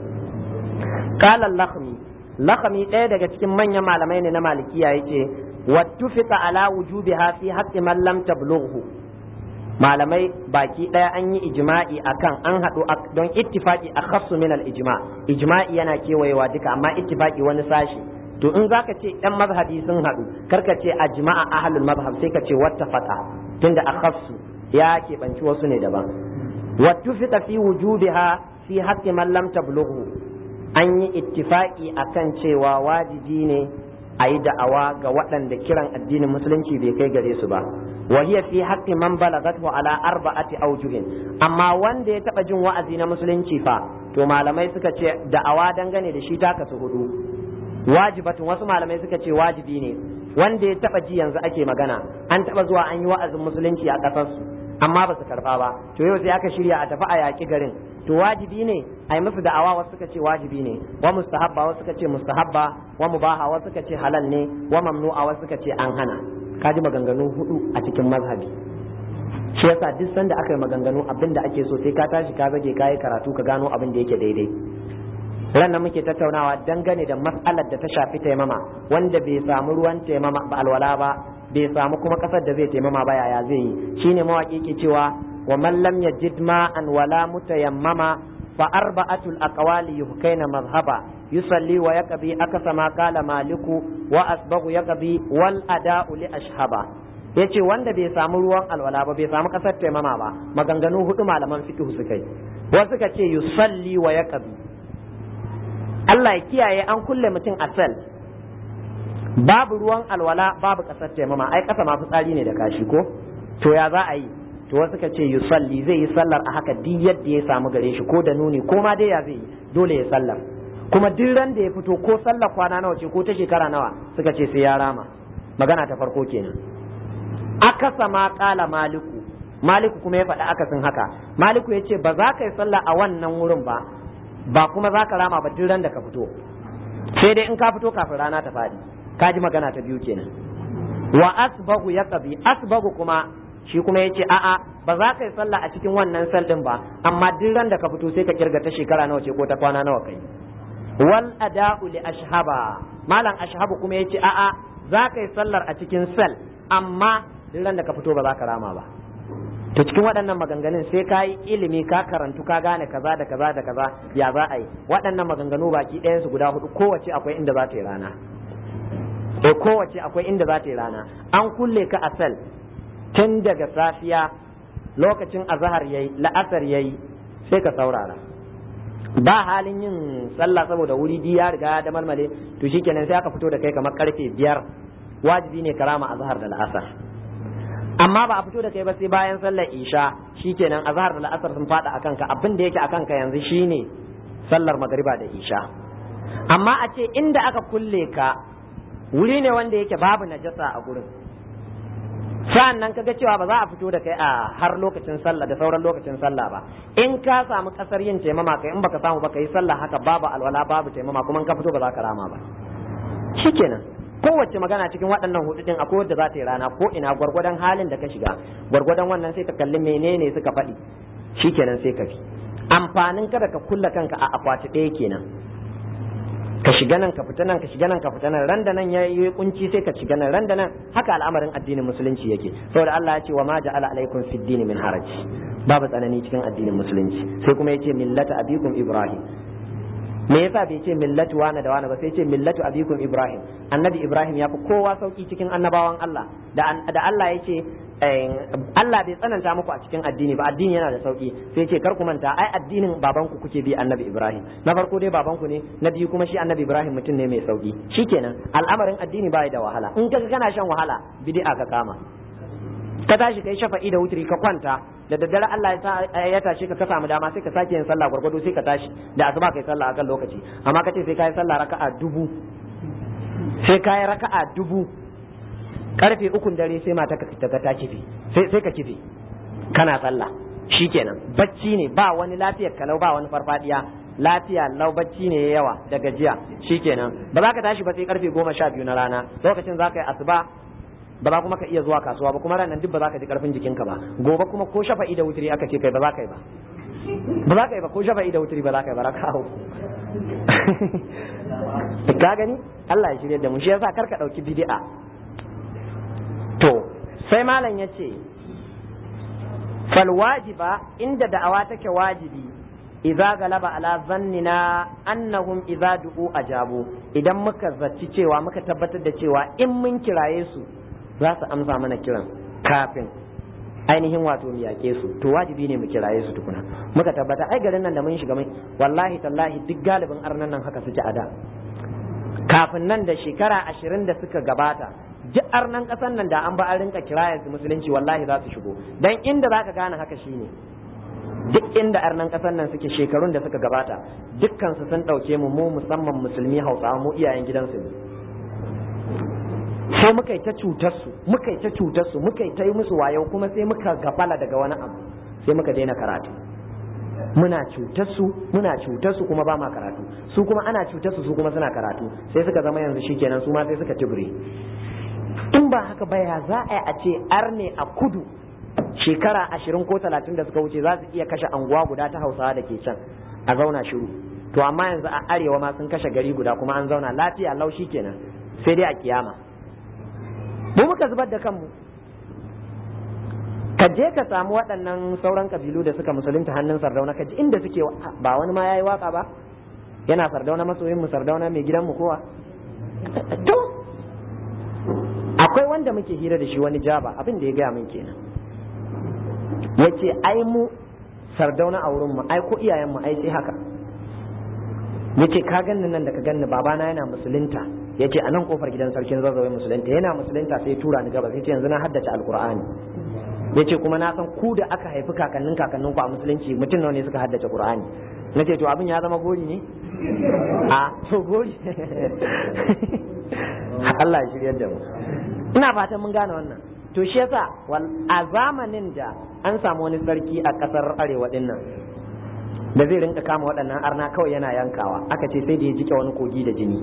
Qala al-lakhmi, lakhmi ɗaya daga cikin manyan malamai ne na malikiya yace wattufiqa ala wujubiha fi haqqi man lam tablughu. Malamai baki ɗaya an yi ijma'i akan an haɗu don ittifaqi akhassu min al-ijma'. Ijma'i yana kewayewa duka, amma ittifaqi wani sashi. To in zaka ce ɗan mazhabi sun haɗu, karka ce ajma'a ahlul mazhab, sai ka ce wattafaqa, tunda akhassu ya keɓanci wasu ne daban. wattufiqa fi wujubiha fi haqqi man lam tablughu, an yi ittifaqi akan cewa wajibi ne a yi da'awa ga waɗanda kiran addinin musulunci bai kai gare su ba. wa hiya fi haqqi man balagathu ala arba'ati awjuhin, amma wanda ya taba jin wa'azi na musulunci fa, to malamai suka ce da'awa dangane da shi ta kasu hudu. Wajibatun, wasu malamai suka ce wajibi ne, wanda ya taba ji yanzu ake magana, an taba zuwa an yi wa'azin musulunci a kasar su amma ba su karba ba, to yau sai aka shirya a tafi a yaki garin, to wajibi ne a yi musu da'awa, wasu suka ce wajibi ne. Wa mustahabba, wasu suka ce mustahabba. Wa mubaha, wasu suka ce halal ne. Wa mamnu'a, wasu suka ce an hana. Kaji maganganu hudu a cikin mazhabi. Shi yasa duk sanda aka yi maganganu, abin da ake so sai ka tashi ka zage ka yi karatu ka gano abin da yake daidai. Ranar muke tattaunawa dangane da mas'alar da ta shafi taimama, wanda bai samu ruwan taimama ba, alwala ba, bai samu kuma kasar da zai taimama ba, yaya zai yi? Shine mawaki ke cewa wa man lam yajid ma'an wala mutayammama fa arba'atul aqwali yuhkaina madhhaba, yusalli wa yaqbi akasa ma qala maliku wa asbaghu yaqbi wal ada'u li ashhaba. Yace wanda bai samu ruwan alwala ba, bai samu kasar taimama ba, maganganu hudu malaman fiqh suka yi. Wasu suka ce yusalli wa yaqbi, Allah ya kiyaye an kulle mutum a sel, babu ruwan alwala babu kasar taimama, ai kasa ma fitsari ne da kashi ko, to ya za a yi? To wasu ka ce yusalli, zai yi sallar a haka duk yadda ya samu gare shi, ko da nuni ko ma dai ya zai yi, dole ya sallar. Kuma duk ran da ya fito, ko sallar kwana nawa ce ko ta shekara nawa, suka ce sai ya rama. Magana ta farko kenan. Akasa ma kala maliku, maliku kuma ya faɗi akasin haka. Maliku ya ce ba za ka yi sallah a wannan wurin ba, ba kuma za ka rama ba duk ran da ka fito, sai dai in ka fito kafin rana ta faɗi. Ka ji magana ta biyu kenan. Wa asbagu ya kabi, asbagu kuma shi kuma yace a'a ba za ka yi sallah a cikin wannan sal din ba amma duk ran da ka fito sai ka kirga ta shekara nawa ce ko ta kwana nawa kai wal ada'u li ashhaba malam ashhabu kuma yace a'a za ka yi sallar a cikin sal amma duk ran da ka fito ba za ka rama ba to cikin waɗannan maganganun sai ka yi ilimi ka karantu ka gane kaza da kaza da kaza ya za a yi waɗannan maganganu baki ɗayan su guda hudu kowace akwai inda za ta yi rana eh kowace akwai inda za ta yi rana an kulle ka a sal tun daga safiya lokacin azhar yayi la'asar yayi sai ka saurara ba halin yin sallah saboda wuri di ya riga da malmale to shikenan sai aka fito da kai kamar karfe biyar wajibi ne karama azhar da la'asar amma ba a fito da kai ba sai bayan sallar isha shikenan azhar da la'asar sun fada akan ka abin da yake akan ka yanzu shine sallar magriba da isha amma a ce inda aka kulle ka wuri ne wanda yake babu najasa a gurin sa'an nan kaga cewa ba za a fito da kai a har lokacin sallah da sauran lokacin sallah ba in ka samu kasar yin taimama kai in baka samu ba kai sallah haka babu alwala babu taimama kuma in ka fito ba za ka rama ba shikenan kowace magana cikin waɗannan hudu din akwai wadda za ta yi rana ko ina gwargwadon halin da ka shiga gwargwadon wannan sai ka kalli menene suka faɗi shikenan sai ka bi amfanin kada ka kulla kanka a akwati ɗaya kenan ka shiga nan ka fita nan ka shiga nan ka fita nan ran da nan ya yi kunci sai ka shiga nan ran da nan haka al'amarin addinin musulunci yake saboda Allah ya ce wa ma ja'ala alaikum fid din min haraj babu tsanani cikin addinin musulunci sai kuma yace millata abikum ibrahim me yasa bai ce millatu wani da wani ba sai ce millatu abikum ibrahim annabi ibrahim ya fi kowa sauki cikin annabawan Allah da da Allah ya ce Allah bai tsananta muku a cikin addini ba addini yana da sauki sai ce kar ku manta ai addinin babanku kuke bi annabi ibrahim na farko dai babanku ne na biyu kuma shi annabi ibrahim mutum ne mai sauki shikenan al'amarin addini bai da wahala in kaga kana shan wahala bid'a ka kama ka tashi kai shafa'i da wutri ka kwanta da daddare Allah ya tashi ka ka samu dama sai ka sake yin sallah gwargwado sai ka tashi da asuba kai sallah akan lokaci amma kace sai kai sallah raka'a dubu sai kai raka'a dubu karfe ukun dare sai mata ka ta ta kifi sai sai ka kifi kana sallah shikenan bacci ne ba wani lafiyar kalau ba wani farfadiya lafiya lau bacci ne yawa da gajiya shikenan ba za ka tashi ba sai karfe goma sha biyu na rana lokacin za ka yi asuba ba za kuma ka iya zuwa kasuwa ba kuma ranar duk ba za ka ji karfin jikinka ba gobe kuma ko shafa'i da wuturi aka ce kai ba za ka yi ba ba za ka yi ba ko shafa'i da wuturi ba za ka yi ba raka hau ka gani Allah ya shirye da mu shi yasa kar ka dauki bid'a to sai malam ya ce fal wajiba inda da'awa take wajibi idza galaba ala zannina annahum idza du'u ajabu idan muka zaci cewa muka tabbatar da cewa in mun kiraye su za su amsa mana kiran kafin ainihin wato mu yake su to wajibi ne mu kiraye su tukuna muka tabbata ai garin nan da mun shiga mai wallahi tallahi duk galibin arnan nan haka suke ada kafin nan da shekara ashirin da suka gabata duk arnan kasan nan da an ba an rinka kiraye su musulunci wallahi za su shigo dan inda zaka gane haka shine duk inda arnan kasan nan suke shekarun da suka gabata dukkan su sun dauke mu mu musamman musulmi Hausawa mu iyayen gidansu ne sai muka yi ta cutar su muka yi ta cutar su muka yi ta yi musu wayo kuma sai muka gafala daga wani abu sai muka daina karatu muna cutar su muna cutar su kuma ba ma karatu su kuma ana cutar su su kuma suna karatu sai suka zama yanzu shikenan su ma sai suka tibire in ba haka ba ya za a ce arne a kudu shekara ashirin ko talatin da suka wuce za su iya kashe anguwa guda ta Hausawa da ke can a zauna shiru to amma yanzu a arewa ma sun kashe gari guda kuma an zauna lafiya lau kenan sai dai a kiyama mu muka zubar da kanmu ka je ka samu waɗannan sauran kabilu da suka musulunta hannun Sardauna ka ji inda suke ba wani ma yayi waka ba yana Sardauna masoyin mu Sardauna mai gidan mu kowa to akwai wanda muke hira da shi wani jaba abin da ya gaya min kenan yace ai mu Sardauna a wurin mu ai ko iyayen mu ai sai haka yace ka ganni nan da ka ganni babana yana musulunta yace a nan kofar gidan sarkin Zazzawai musulunta yana musulunta sai tura ni gaba sai ce yanzu na haddace alqur'ani yace kuma na san ku da aka haifi kakannin kakannin ku a musulunci mutum nawa ne suka haddace qur'ani nace to abin ya zama gori ne a to gori Allah ya shiryar da mu ina fatan mun gane wannan to shi yasa a zamanin da an samu wani sarki a kasar arewa din nan da zai rinka kama waɗannan arna kawai yana yankawa aka ce sai da ya jike wani kogi da jini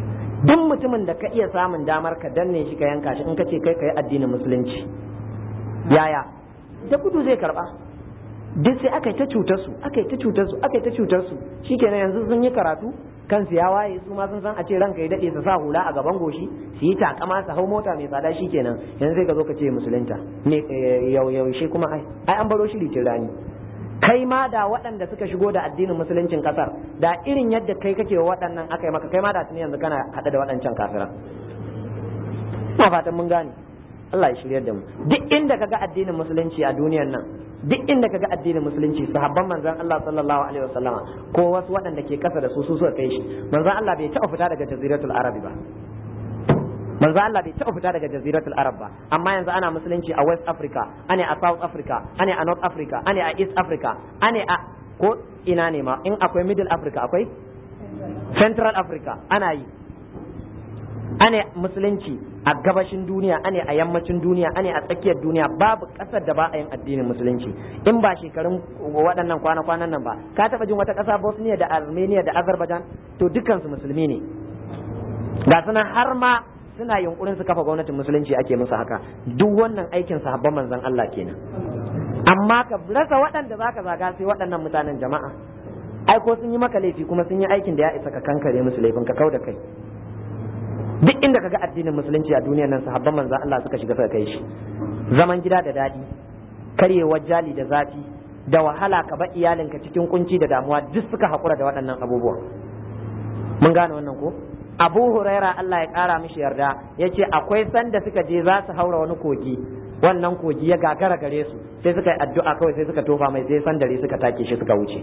duk mutumin da ka iya samun damar ka danne shi ka yanka shi in ka ce kai ka yi addinin musulunci yaya da gudu zai karba duk sai aka yi ta cutar su aka yi ta cutar su aka yi ta cutar su shikenan yanzu sun yi karatu kansu ya waye su ma sun san a ce ranka ya dade su sa hula a gaban goshi su yi takama su hau mota mai tsada shikenan yanzu sai ka zo ka ce musulunta ne yau yaushe kuma ai ai an baro shi litin rani kai ma da waɗanda suka shigo da addinin musuluncin kasar da irin yadda kai kake waɗannan aka yi maka kai ma da tuni yanzu kana haɗa da waɗancan kafiran ina fatan mun gane Allah ya shiryar da mu duk inda kaga addinin musulunci a duniyar nan duk inda kaga addinin musulunci sahabban manzon Allah sallallahu alaihi wasallama ko wasu waɗanda ke kasa da su su suka kai shi manzon Allah bai taɓa fita daga jaziratul arabi ba manzon Allah bai taɓa fita daga jaziratul arab ba amma yanzu ana musulunci a West Africa ane a South Africa ane a North Africa ane a East Africa ane a ko ina ne ma in akwai Middle Africa akwai Central Africa ana yi ane musulunci a gabashin duniya ane a yammacin duniya ane a tsakiyar duniya babu kasar da ba a yin addinin musulunci in ba shekarun waɗannan kwana-kwanan nan ba ka taɓa jin wata ƙasa Bosnia da Armenia da Azerbaijan to dukkansu musulmi ne ga suna har ma suna yunkurin su kafa gwamnatin musulunci ake musu haka duk wannan aikin sahabban manzon Allah kenan amma ka rasa waɗanda zaka zaga sai waɗannan mutanen jama'a ai ko sun yi maka laifi kuma sun yi aikin da ya isa ka kankare musu laifin ka kau da kai duk inda kaga addinin musulunci a duniyar nan sahabban manzon Allah suka shiga suka kai shi zaman gida da dadi karyewar jali da zafi da wahala ka ba iyalinka cikin kunci da damuwa duk suka hakura da waɗannan abubuwa mun gane wannan ko Abu Huraira Allah ya kara mishi yarda yace akwai sanda suka je za su haura wani kogi wannan kogi ya gagara gare su sai suka yi addu'a kawai sai suka tofa mai sai sandare suka take shi suka wuce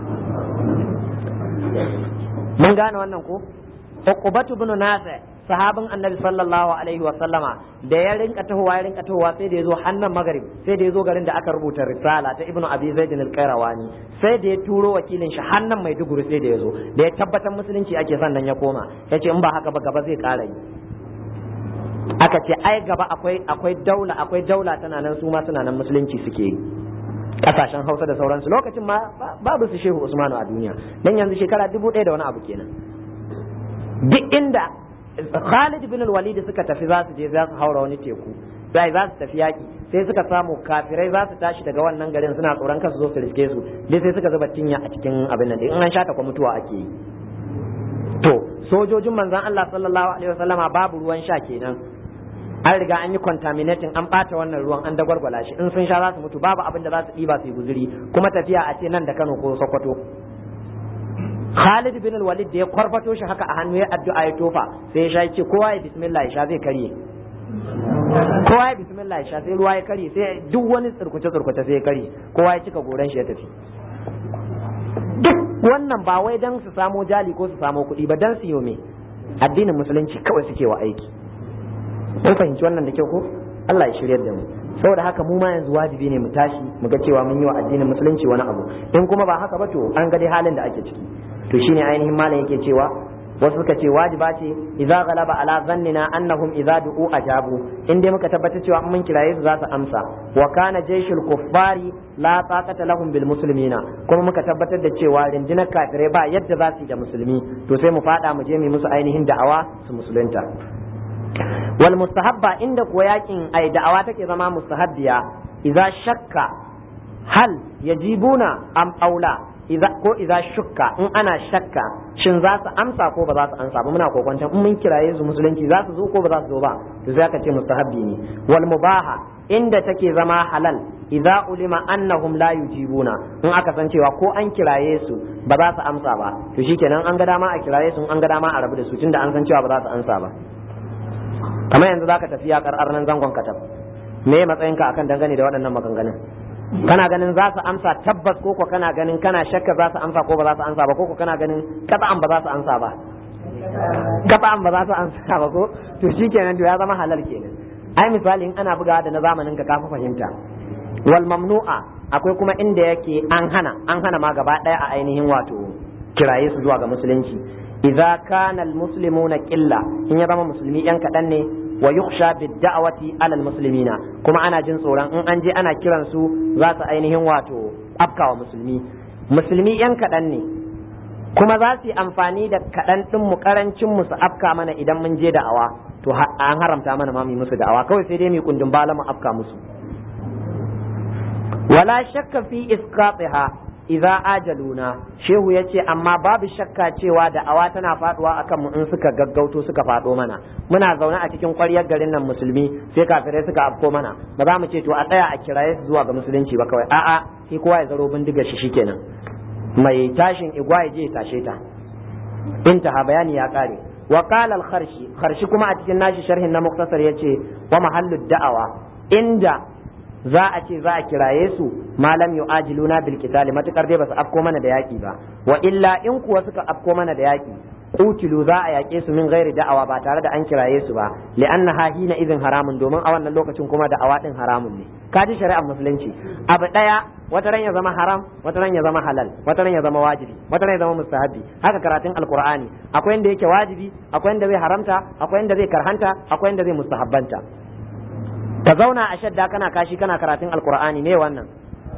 mun gane wannan ko Uqbatu ibn Nafi sahabin annabi sallallahu alaihi wa sallama da ya rinka tahowa ya rinka tahowa sai da yazo hannan magrib sai da yazo garin da aka rubuta risala ta ibnu abi zaid al-qayrawani sai da ya turo wakilin shi hannan maiduguri sai da yazo da ya tabbatar musulunci ake son nan ya koma yace in ba haka ba gaba zai kara yi aka ce ai gaba akwai akwai daula akwai daula tana nan su ma suna nan musulunci suke yi kasashen Hausa da sauransu lokacin ma babu su Shehu Usmanu a duniya dan yanzu shekara dubu ɗaya da wani abu kenan duk inda Khalid bin al-Walid suka tafi za su je za su haura wani teku sai za su tafi yaki sai suka samu kafirai za su tashi daga wannan garin suna tsoron kansu zo su riske su dai sai suka zuba tinya a cikin abin nan in an shata kwa mutuwa ake yi to sojojin manzon Allah sallallahu alaihi wasallama babu ruwan sha kenan an riga an yi contaminating an bata wannan ruwan an dagwalgwala shi in sun sha za su mutu babu abin da za su ɗiba su yi guzuri kuma tafiya a ce nan da Kano ko Sokoto Khalid bin al-Walid da ya kwarfato shi haka a hannu ya addu'a ya tofa sai ya sha ce kowa ya bismillah ya sha zai karye kowa ya bismillah ya sha sai ruwa ya karye sai duk wani tsirkuce tsirkuce sai ya karye kowa ya cika goran shi ya tafi duk wannan ba wai dan su samo jali ko su samo kuɗi ba dan su yi me addinin musulunci kawai suke wa aiki kun fahimci wannan da kyau ko Allah ya shiryar da mu saboda haka mu ma yanzu wajibi ne mu tashi mu ga cewa mun yi wa addinin musulunci wani abu in kuma ba haka ba to an ga dai halin da ake ciki to shine ainihin malam yake cewa wasu suka ce wajiba ce idza ghalaba ala zannina annahum idza du'u ajabu in dai muka tabbatar cewa mun kiraye su za su amsa wa kana jayshul kuffari la taqata lahum bil muslimina kuma muka tabbatar da cewa rundunar kafirai ba yadda za su yi da musulmi to sai mu fada mu je mu musu ainihin da'awa su musulunta wal mustahabba inda ko yakin ai da'awa take zama mustahabbiya idza shakka hal yajibuna am aula idza ko idza shukka in ana shakka shin za su amsa ko ba za su amsa ba muna kokwanton in mun kiraye su musulunci za su zo ko ba za su zo ba to sai ka ce mustahabbi ne wal mubaha inda take zama halal idza ulima annahum la yujibuna in aka san cewa ko an kiraye su ba za su amsa ba to shikenan an ga dama a kiraye su an ga dama a rabu da su tunda an san cewa ba za su amsa ba kamar yanzu zaka tafi ya karar nan zangon katab me matsayinka akan dangane da waɗannan maganganun kana ganin za su amsa tabbas ko ko kana ganin kana shakka za su amsa ko ba za su amsa ba ko ko kana ganin kata'an ba za su amsa ba kata'an ba za su amsa ba ko to shikenan to ya zama halal kenan ai misali in ana bugawa da na zamanin ka kafa fahimta wal mamnu'a akwai kuma inda yake an hana an hana ma gaba daya a ainihin wato kiraye su zuwa ga musulunci idza kana al muslimuna qilla in ya zama musulmi yan kadan ne wa yukhsha bid da'wati alal muslimina kuma ana jin tsoron in an je ana kiran su za su ainihin wato afkawa musulmi musulmi yan kadan ne kuma za su yi amfani da kadan din mu karancin mu su afka mana idan mun je da'awa to an haramta mana ma mu musu da'awa kawai sai dai mu kundin bala mu afka musu wala shakka fi isqatiha idza ajaluna shehu yace amma babu shakka cewa da awa tana faduwa akan mu in suka gaggauto suka fado mana muna zaune a cikin ƙwaryar garin nan musulmi sai kafirai suka afko mana ba za mu ce to a tsaya a kiraye su zuwa ga musulunci ba kawai a'a sai kowa ya zaro bindigar shi shikenan mai tashin igwa ya je ya tashe ta intaha bayani ya kare wa qala al-kharshi kharshi kuma a cikin nashi sharhin na muktasar yace wa mahallu da'awa inda za a ce za a kiraye su malam yu'ajiluna bil qitali matakar dai ba su afko mana da yaki ba wa illa in kuwa suka afko mana da yaki qutilu za a yake su min ghairi da'awa ba tare da an kiraye su ba li'annaha hina idhin haramun domin a wannan lokacin kuma da'awa din haramun ne kaji shari'ar musulunci abu daya wata ran ya zama haram wata ran ya zama halal wata ran ya zama wajibi wata ran ya zama mustahabi haka karatun alqur'ani akwai inda yake wajibi akwai inda zai haramta akwai inda zai karhanta akwai inda zai mustahabbanta ka zauna a shadda kana kashi kana karatun alqur'ani ne wannan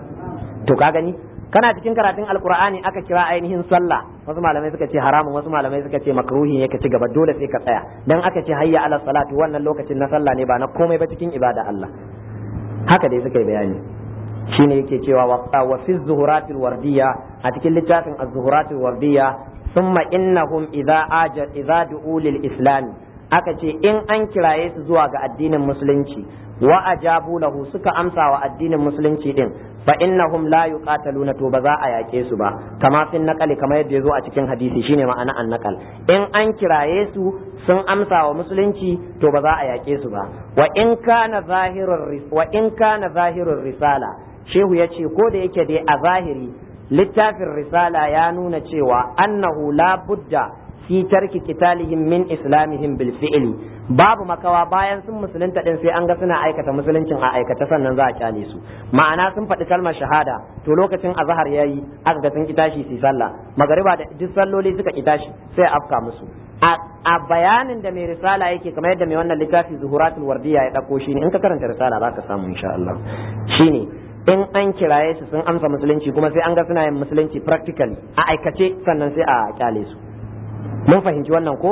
to ka gani kana cikin karatun alqur'ani aka kira ainihin sallah wasu malamai suka ce haramun wasu malamai suka ce makruhi ne ka ci gaba dole sai ka tsaya dan aka ce hayya ala salatu wannan lokacin na sallah ne ba na komai ba cikin ibada Allah haka dai suka yi bayani shine yake cewa wa fi zuhuratil wardiya a cikin littafin az-zuhuratil wardiya thumma innahum idza aja idza du'u lil islam aka ce in an kiraye su zuwa ga addinin musulunci wa ajabu lahu suka amsa wa addinin musulunci din fa innahum la yuqataluna to ba za a yake su ba kama fin naqali kamar yadda yazo a cikin hadisi shine ma'ana an naqal in an kiraye su sun amsa wa musulunci to ba za a yake su ba wa in kana zahirur wa in kana zahirur risala shehu yace ko da yake dai a zahiri littafin risala ya nuna cewa annahu la budda fi tarki kitalihim min islamihim bil fi'li babu makawa bayan sun musulunta din sai an ga suna aikata musuluncin a aikata sannan za a kyale su ma'ana sun faɗi kalmar shahada to lokacin azhar yayi aka ga sun ki tashi su sallah magariba da duk salloli suka ki tashi sai afka musu a bayanin da mai risala yake kamar yadda mai wannan littafi zuhuratul wardiya ya dauko shi ne in ka karanta risala za ka samu insha Allah shine in an kiraye su sun amsa musulunci kuma sai an ga suna yin musulunci practically a aikace sannan sai a kyale su mun fahimci wannan ko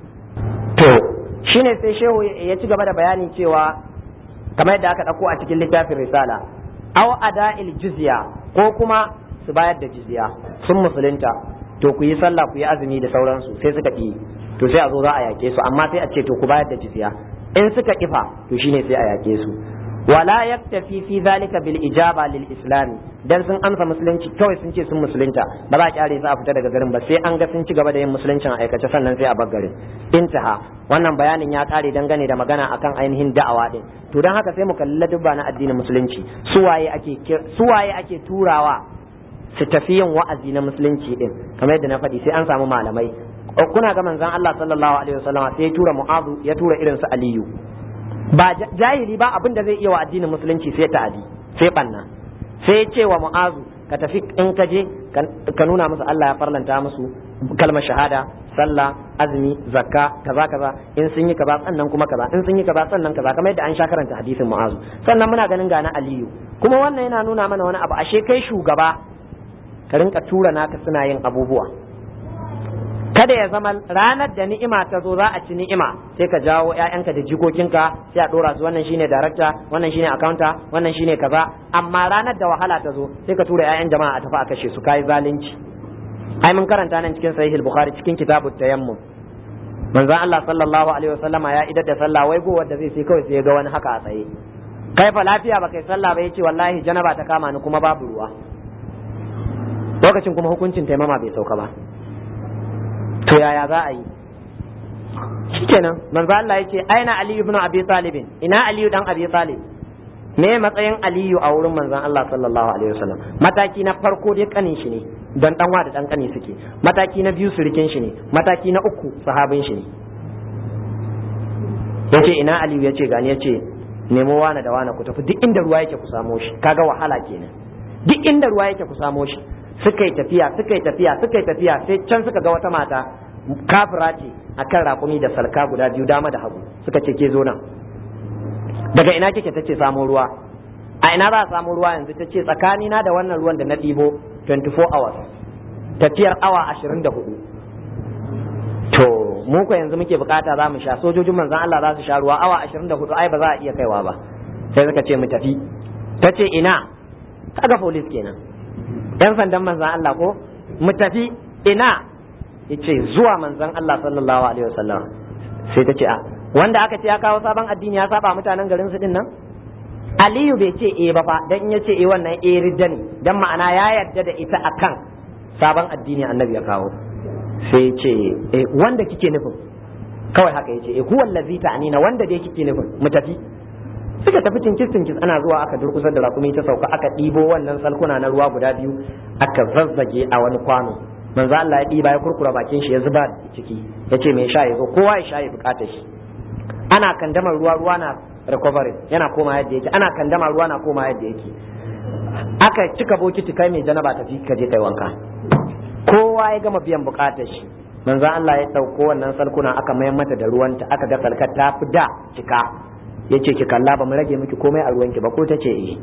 to shine sai shehu ya ci gaba da bayani cewa kamar yadda aka ɗauko a cikin littafin risala aw ada'il jizya ko kuma su bayar da jizya sun musulunta to ku yi sallah ku yi azumi da sauransu sai suka ƙi to sai a zo za a yake su amma sai a ce to ku bayar da jizya in suka kifa to shine sai a yake su wala yaktafi fi zalika bil ijaba lil islam dan sun amsa musulunci kawai sun ce sun musulunta ba za a kyare su a fita daga garin ba sai an ga sun ci gaba da yin musuluncin a aikace sannan sai a bar garin intaha wannan bayanin ya kare dangane da magana akan ainihin da'awa din to dan haka sai mu kalli dubba na addinin musulunci suwaye ake suwaye ake turawa su tafi yin wa'azi na musulunci din kamar yadda na faɗi sai an samu malamai kuna ga manzon Allah sallallahu alaihi wasallam sai ya tura Mu'adh ya tura irin su Aliyu ba jahili ba abin da zai iya wa addinin musulunci sai ta'adi sai banna sai ya ce wa Mu'adh ka tafi in ka je ka nuna musu Allah ya farlanta musu kalmar shahada sallah azumi zakka kaza kaza in sun yi kaza sannan kuma kaza in sun yi kaza sannan kaza kamar yadda an sha karanta hadisin Mu'adh sannan muna ganin gana Aliyu kuma wannan yana nuna mana wani abu ashe kai shugaba ka rinka tura naka suna yin abubuwa kada ya zama ranar da ni'ima ta zo za a ci ni'ima sai ka jawo ƴaƴanka da jikokinka sai a dora su wannan shine director wannan shine accountant wannan shine kaza amma ranar da wahala ta zo sai ka tura ƴaƴan jama'a a tafi a kashe su kai zalunci ai mun karanta nan cikin sahih al-bukhari cikin kitabut tayammum manzon Allah sallallahu alaihi wasallama ya idar da sallah wai go wanda zai sai kawai sai ya ga wani haka a tsaye kai fa lafiya ba kai sallah ba yace wallahi janaba ta kama ni kuma babu ruwa lokacin kuma hukuncin taimama bai sauka ba to yaya za a yi shikenan manzo Allah yace aina Ali ibn Abi Talib ina Ali dan Abi Talib me matsayin Aliyu a wurin manzon Allah sallallahu alaihi wasallam mataki na farko dai kanin shi ne dan dan wa da dan kani suke mataki na biyu surikin shi ne mataki na uku sahabin shi ne yace ina Aliyu yace gani yace nemo wani da wani ku tafi duk inda ruwa yake ku samo shi kaga wahala kenan duk inda ruwa yake ku samo shi suka yi tafiya suka yi tafiya suka yi tafiya sai can suka ga wata mata kafira ce akan raƙumi da salka guda biyu dama da hagu suka ce ke zo nan daga ina kike tace samu ruwa a ina za a samu ruwa yanzu tace tsakani na da wannan ruwan da na ɗibo twenty-four hours tafiyar awa ashirin da hudu to mu ko yanzu muke bukata za mu sha sojojin manzon Allah za su sha ruwa awa ashirin da hudu ai ba za a iya kaiwa ba sai suka ce mu tafi tace ina kaga police kenan yan sandan manzon Allah ko mu tafi ina yace zuwa manzon Allah sallallahu alaihi wasallam sai ta ce a wanda aka ce ya kawo sabon addini ya saba mutanen garin su din nan Aliyu bai ce eh ba fa dan in yace eh wannan eh ridda ne dan ma'ana ya yarda da ita akan sabon addini annabi ya kawo sai ce eh wanda kike nufin kawai haka yace eh huwa allazi ta'nina wanda dai kike nufin mu tafi suka tafi cinkis cinkis ana zuwa aka durkusar da rakumi ta sauka aka ɗibo wannan salkuna na ruwa guda biyu aka zazzage a wani kwano manzo Allah ya ɗiba ya kurkura bakin shi ya zuba ciki yace me sha yazo kowa ya sha ya bukatar shi ana kandamar ruwa ruwa na recovery yana koma yadda yake ana kandama ruwa na koma yadda yake aka cika bokiti kai mai janaba tafi ka je kai wanka kowa ya gama biyan bukatar shi manzo Allah ya dauko wannan salkuna aka mayar mata da ruwanta aka ga salkar ta fi da cika yace ki kalla ba mu rage miki komai a ruwanki ba ko tace eh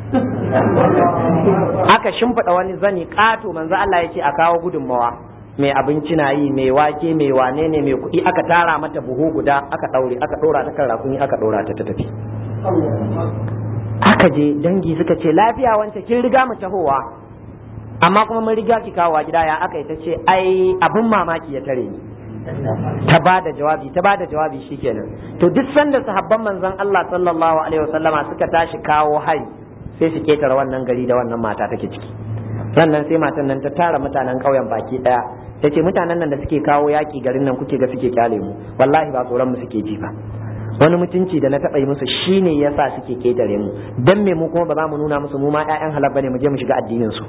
aka shimfida wani zani kato manzo Allah yace a kawo gudunmawa mai abinci na yi mai wake mai wane ne mai kuɗi aka tara mata buhu guda aka ɗaure aka ɗora ta kan rakuni aka ɗora ta ta tafi aka je dangi suka ce lafiya wance kin riga mu tahowa amma kuma mun riga ki kawo gida ya aka yi ta ce ai abin mamaki ya tare ni ta ba da jawabi ta ba da jawabi shikenan to duk sanda sahabban manzon Allah sallallahu alaihi wasallama suka tashi kawo hari sai su ketare wannan gari da wannan mata take ciki sannan sai matan nan ta tara mutanen ƙauyen baki daya ta ce mutanen nan da suke kawo yaki garin nan kuke ga suke kyale mu wallahi ba tsoron mu suke ji ba wani mutunci da na taɓa yi musu shine yasa suke ketare mu dan me mu kuma ba za mu nuna musu mu ma ƴaƴan halal bane mu je mu shiga addinin su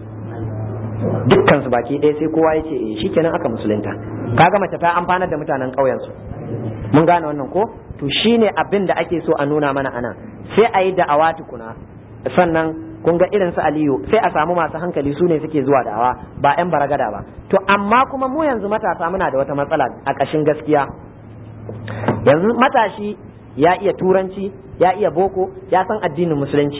dukkan su baki ɗaya sai kowa ya ce eh shikenan aka musulunta kaga mace ta amfanar da mutanen ƙauyen su mun gane wannan ko to shine abin da ake so a nuna mana ana sai a yi da'awa tukuna sannan kun ga irin su Aliyu sai a samu masu hankali su ne suke zuwa da'awa ba yan baragada ba to amma kuma mu yanzu matasa muna da wata matsala a ƙashin gaskiya yanzu matashi ya iya turanci ya iya boko ya san addinin musulunci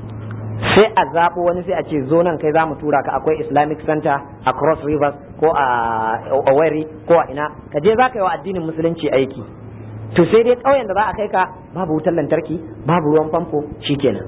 sai a zaɓo wani sai a ce zo nan kai za mu tura ka akwai Islamic Center a Cross Rivers ko a Owerri ko a ina ka je za ka yi wa addinin musulunci aiki to sai dai ƙauyen da za a kai ka babu wutar lantarki babu ruwan famfo shikenan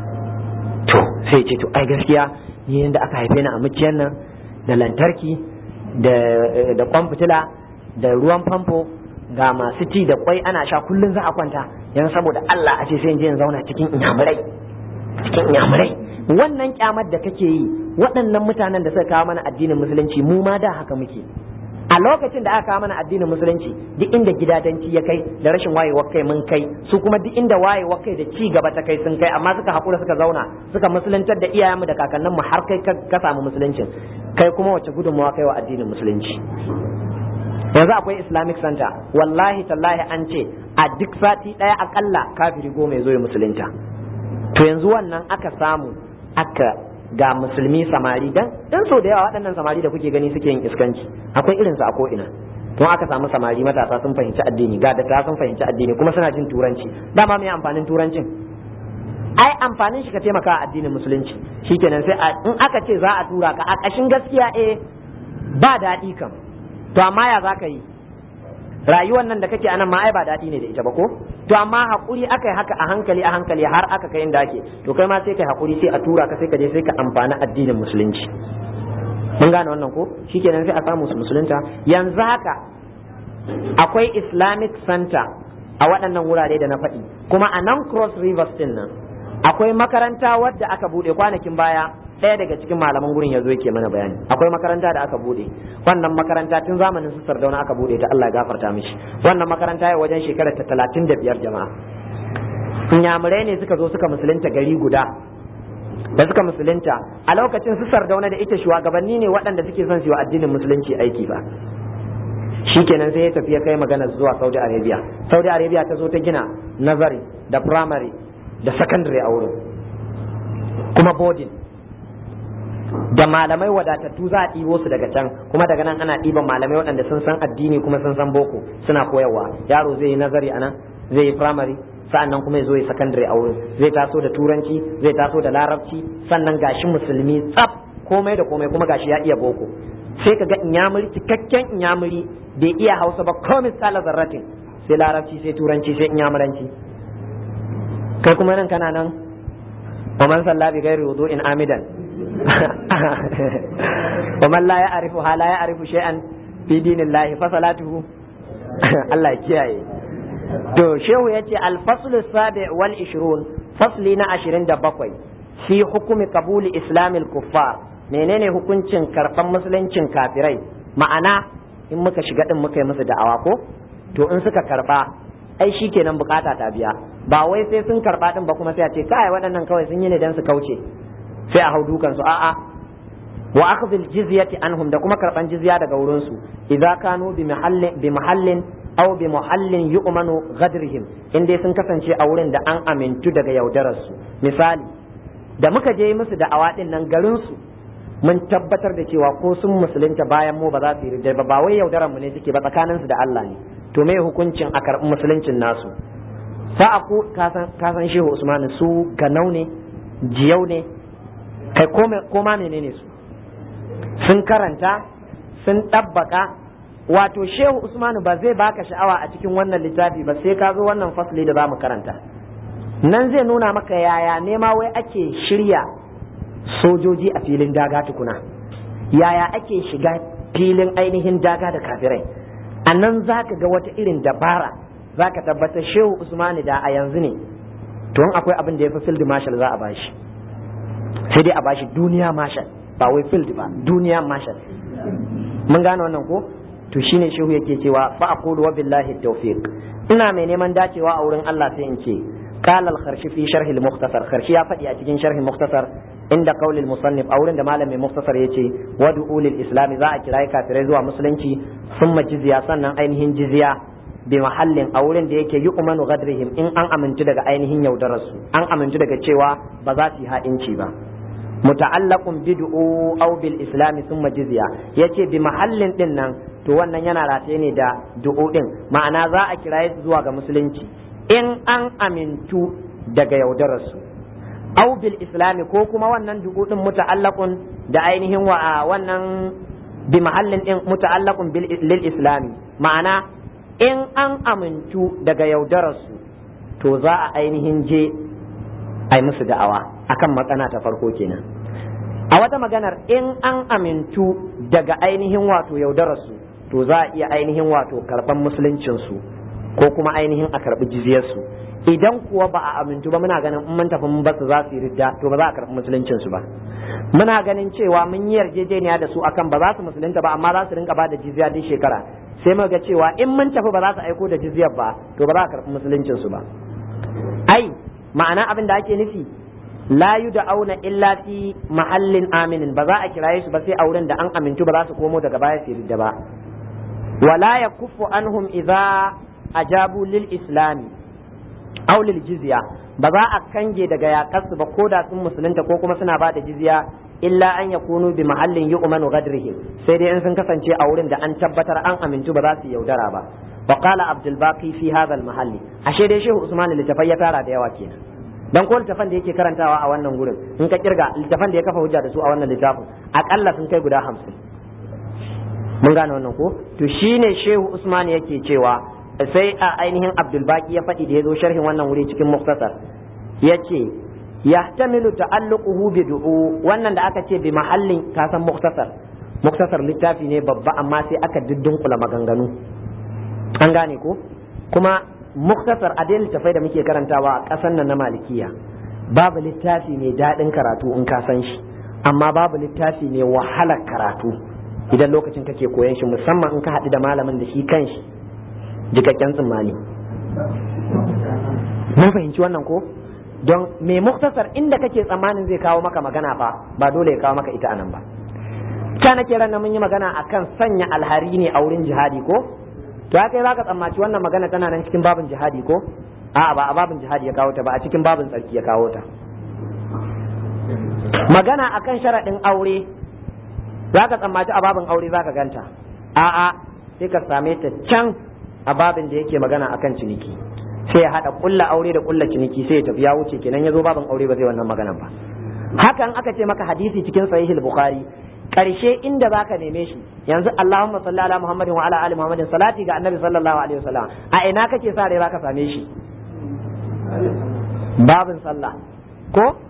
to sai ce to ai gaskiya ni yanda aka haife ni a muciyan nan da lantarki da da kwan fitila da ruwan famfo ga masu ci da kwai ana sha kullun za a kwanta yan saboda Allah a ce sai in je in zauna cikin inyamurai cikin inyamurai wannan kyamar da kake yi waɗannan mutanen da suka kawo mana addinin musulunci mu ma da haka muke a lokacin da aka kawo mana addinin musulunci duk inda gidadanci ya kai da rashin wayewar kai mun kai su kuma duk inda wayewar kai da ci gaba ta kai sun kai amma suka haƙura suka zauna suka musuluntar da iyayenmu da kakanninmu har kai ka samu musuluncin kai kuma wace gudunmawa kai wa addinin musulunci yanzu akwai Islamic Center wallahi tallahi an ce a duk sati ɗaya akalla kafiri goma ya zo ya musulunta to yanzu wannan aka samu aka ga musulmi samari dan dan so da yawa waɗannan samari da kuke gani suke yin iskanci akwai irin su a ko ina don aka samu samari matasa sun fahimci addini ga da sun fahimci addini kuma suna jin turanci dama mai amfanin turancin ai amfanin shi ka taimaka a addinin musulunci shikenan sai in aka ce za a tura ka a ƙashin gaskiya eh ba daɗi kam to amma ya za ka yi rayuwar nan da kake anan ma ai ba daɗi ne da ita ba ko to amma hakuri aka yi haka a hankali a hankali har aka kai inda ake to kai ma sai kai hakuri sai a tura ka sai ka je sai ka amfana addinin musulunci mun gane wannan ko shikenan sai a samu su musulunta yanzu haka akwai Islamic Center a waɗannan wurare da na faɗi kuma a nan Cross Rivers din nan akwai makaranta wadda aka bude kwanakin baya ɗaya daga cikin malaman gurin ya zo yake mana bayani akwai makaranta da aka bude wannan makaranta tun zamanin su Sardauna aka bude ta Allah ya gafarta mishi wannan makaranta ya wajen shekarar ta talatin da biyar jama'a inyamurai ne suka zo suka musulunta gari guda da suka musulunta a lokacin su Sardauna da ita shugabanni ne waɗanda suke son su yi addinin musulunci aiki ba shikenan sai ya tafi ya kai magana zuwa Saudi Arabia Saudi Arabia ta zo ta gina nazari da primary da secondary a wurin kuma boarding da malamai wadatattu za a ɗibo su daga can kuma daga nan ana ɗiban malamai waɗanda sun san addini kuma sun san boko suna koyarwa yaro zai yi nazari a nan zai yi primary sa'annan kuma ya zo yi secondary a wurin zai taso da turanci zai taso da larabci sannan gashi musulmi tsaf komai da komai kuma gashi ya iya boko sai ka ga inyamuri cikakken inyamuri bai iya hausa ba ko misala zarratin sai larabci sai turanci sai inyamuranci kai kuma nan kana nan wa man salla bi ghairi wudu'in amidan wa man la ya'rifu ha la ya'rifu shay'an fi dinillahi fa salatuhu Allah ya kiyaye. To shehu yace al-faslu sabi' wal ishrun, fasli na ashirin da bakwai, fi hukumi qabuli islamil kuffar, menene hukuncin karban musuluncin kafirai, ma'ana in muka shiga din muka yi musu da'awa ko to in suka karba ai shikenan bukata ta biya, ba wai sai sun karba din ba kuma sai a ce kai waɗannan kawai sun yi ne dan su kauce sai a hau dukan su, a'a wa akhdhil jizyati anhum, da kuma karban jizya daga wurin su idza kanu bi mahallin bi mahallin aw bi muhallin yu'manu ghadrihim, in dai sun kasance a wurin da an amintu daga yaudarar su. Misali, da muka je musu da awadin nan garin su mun tabbatar da cewa ko sun musulunta bayan mu ba za su yi ridda ba, ba wai yaudarar mu ne suke ba, tsakanin su da Allah ne. To me hukuncin a karɓi musuluncin nasu? Sa'a ku kasan kasan Shehu Usman su ganau ne, jiyau ne, kai ko ma menene su sun karanta sun ɗabbaka. Wato Shehu Usman ba zai baka sha'awa a cikin wannan littafi ba sai ka zo wannan fasli da za mu karanta, nan zai nuna maka yaya nema wai ake shirya sojoji a filin daga tukuna, yaya ake shiga filin ainihin daga da kafirai. A nan za ka ga wata irin dabara, za ka tabbatar Shehu Usman da a yanzu ne to akwai abin da ya fi field marshal za a bashi, sai dai a bashi duniya marshal, ba wai field ba, duniya marshal. Mun gane wannan ko? To shine shehu yake cewa fa aqulu wa billahi tawfiq, ina mai neman dacewa a wurin Allah sai in ce qala al-kharshi fi sharh al-mukhtasar, kharshi ya faɗi a cikin sharh al-mukhtasar inda qawl al-musannif, a wurin da malamin mukhtasar yace wad'u lil islam, za a kira kafirai zuwa musulunci, summa jizya, sannan ainihin jizya bi mahallin, a wurin da yake yu'manu ghadrihim, in an amintu daga ainihin yaudararsu, an amintu daga cewa ba za su yi ha'inci ba. Muta'allaqun bid'u aw bil islam thumma jizya, yace bi mahallin din nan to wannan yana rataye ne da du'u din, ma'ana za a kiraye su zuwa ga musulunci in an amintu daga yaudararsu, aw bil islam, ko kuma wannan du'u din muta'allaqun da ainihin wa wannan bi mahallin din muta'allaqun bil lil islam, ma'ana in an amintu daga yaudararsu to za a ainihin je ai musu da'awa akan matsana ta farko kenan. A wata maganar in an amintu daga ainihin wato yaudararsu to za a iya ainihin wato karban musuluncinsu ko kuma ainihin a karbi jizyarsu. Idan kuwa ba a amintu ba, muna ganin in mun tafi mun basu za su yi ridda to ba za a karbi musuluncinsu ba. Muna ganin cewa mun yi yarjejeniya da su akan ba za su musulunta ba amma za su rinka ba da jizya duk shekara, sai muka ga cewa in mun tafi ba za su aiko da jizyar ba to ba za a karbi musuluncinsu ba. Ai ma'ana abin da ake nufi la yud'auna illa fi mahallin aminin, ba za a kiraye su ba sai a wurin da an amintu ba za su komo daga baya su ridda ba. Wala yakuffu anhum idza ajabu lil islami aw lil jizya, ba za a kange daga yakarsu ba ko da sun musulunta ko kuma suna ba da jizya, illa an yakunu bi mahallin yu'manu ghadrihim, sai dai in sun kasance a wurin da an tabbatar an amintu ba za su yaudara ba. وقال عبد الباقي في هذا المحل، ashe dai Shehu Usman littafai ya tara da yawa kenan, dan ko littafan da yake karantawa a wannan gurin in ka kirga littafan da ya kafa hujja da su a wannan littafin akalla sun kai guda hamsin. Mun gane wannan ko? To shine Shehu Usman yake cewa sai a ainihin Abdul Baqi ya faɗi da ya zo sharhin wannan wuri cikin Muktasar, yace yahtamilu ta'alluquhu bi du'u, wannan da aka ce bi mahallin, ka san Muktasar Muktasar littafi ne babba amma sai aka duddunkula maganganu, an gane ko? Kuma Muktasar a dai littafai da muke karantawa a ƙasar nan na Malikiya, babu littafi mai daɗin karatu in ka san shi, amma babu littafi mai wahalar karatu idan lokacin kake koyan shi, musamman in ka haɗu da malamin da shi kanshi jikakken tsammani. Mun fahimci wannan ko? Don mai Muktasar inda kake tsammanin zai kawo maka magana fa ba dole ya kawo maka ita anan ba. Ka nake ran mun yi magana akan sanya alhari ne a wurin jihadi ko? To ya kai za ka tsammaci wannan magana tana nan cikin babin jihadi ko? A'a, ba a babin jihadi ya kawo ta ba, a cikin babin tsarki ya kawo ta. Magana akan sharaɗin aure za ka tsammaci a babin aure za ka ganta, a'a sai ka same ta can a babin da yake magana akan ciniki, sai ya haɗa ƙulla aure da ƙulla ciniki sai ya tafi ya wuce kenan, ya zo babin aure ba zai wannan magana ba. Hakan aka ce maka hadisi cikin sahihul Bukhari, karshe inda zaka neme shi yanzu Allahumma salli ala Muhammadin wa ala ali Muhammadin, salati ga Annabi sallallahu alaihi wasallam, a ina kake sa rai zaka same shi? Babin sallah ko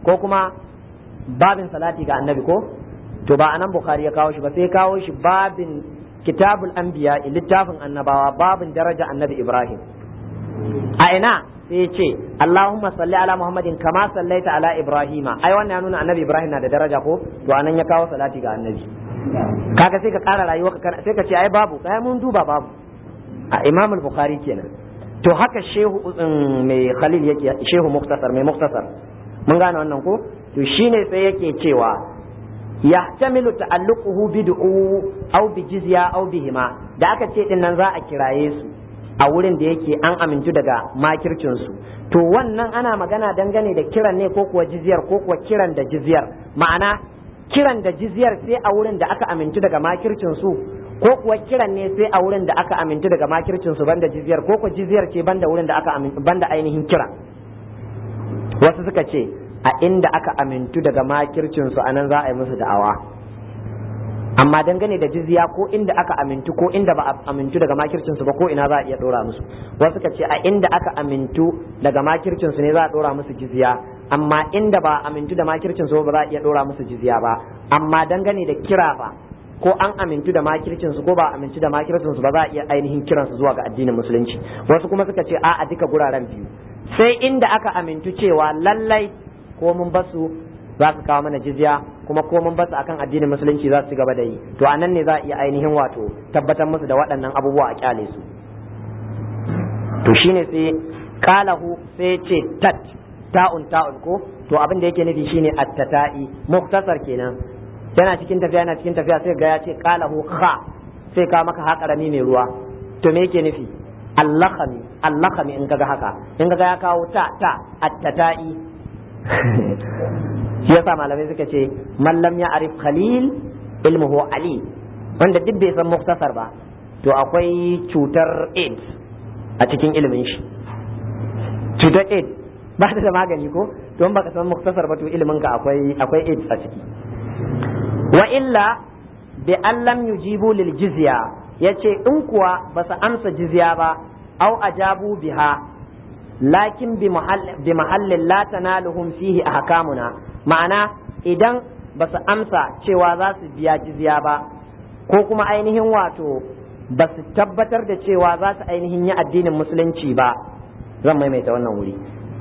ko kuma babin salati ga annabi ko to ba anan bukhari ya kawo shi ba sai ya kawo shi babin kitabul anbiya littafin annabawa babin daraja annabi ibrahim a ina sai ya ce Allahumma salli ala Muhammadin kama sallaita ala Ibrahima ai wannan ya nuna annabi Ibrahim na da daraja ko to anan ya kawo salati ga annabi kaga sai ka ƙara rayuwa sai ka ce ai babu kai mun duba babu a Imam al-Bukhari kenan to haka shehu mai Khalil yake shehu muktasar mai muktasar mun gane wannan ko to shine sai yake cewa yahtamilu ta'alluquhu bid'u aw bi jizya aw bihima da aka ce din nan za a kiraye su a wurin da yake an amintu daga makircinsu to wannan ana magana dangane da kiran ne ko kuwa jizyar ko kuwa kiran da jizyar ma'ana kiran da jizyar sai a wurin da aka amintu daga makircinsu ko kuwa kiran ne sai a wurin da aka amintu daga makircinsu banda jizyar ko kuwa jizyar ce banda wurin da aka amintu banda ainihin kira wasu suka ce a inda aka amintu daga makircinsu anan za a yi musu da'awa amma dangane da jizya ko inda aka amintu ko inda ba a amintu daga makircin su ba ko ina za a iya dora musu wasu ka ce a inda aka amintu daga makircin su ne za a dora musu jizya amma inda ba amintu da makircin su ba za a iya dora musu jizya ba amma dangane da kira ba ko an amintu da makircin su ko ba amintu da makircin su ba za a iya ainihin kiran su zuwa ga addinin musulunci wasu kuma suka ce a a duka guraren biyu sai inda aka amintu cewa lallai ko mun basu za su kawo mana jizya kuma ko mun basu akan addinin musulunci za su ci gaba da yi to anan ne za a iya ainihin wato tabbatar musu da waɗannan abubuwa a kyale su to shine sai kalahu sai ce tat ta'un ta'un ko to abin da yake nufi shine at-tata'i muktasar kenan yana cikin tafiya yana cikin tafiya sai ga ya ce kalahu kha sai ka maka haƙarami mai ruwa to me yake nufi allakhami allakhami in kaga haka in kaga ya kawo ta ta at-tata'i shi yasa malamai suka ce mallam ya arif khalil ilmuhu ali wanda duk bai san muktasar ba to akwai cutar aids a cikin ilimin shi cutar aids ba ta da magani ko to in baka san muktasar ba to ilimin ka akwai akwai aids a ciki wa illa bi allam yujibu lil jizya yace in kuwa ba su amsa jizya ba au ajabu biha lakin bi mahallin la tanaluhum fihi ahkamuna ma'ana idan ba su amsa cewa za su biya jizya ba ko kuma ainihin wato ba su tabbatar da cewa za su ainihin yi addinin musulunci ba zan maimaita wannan wuri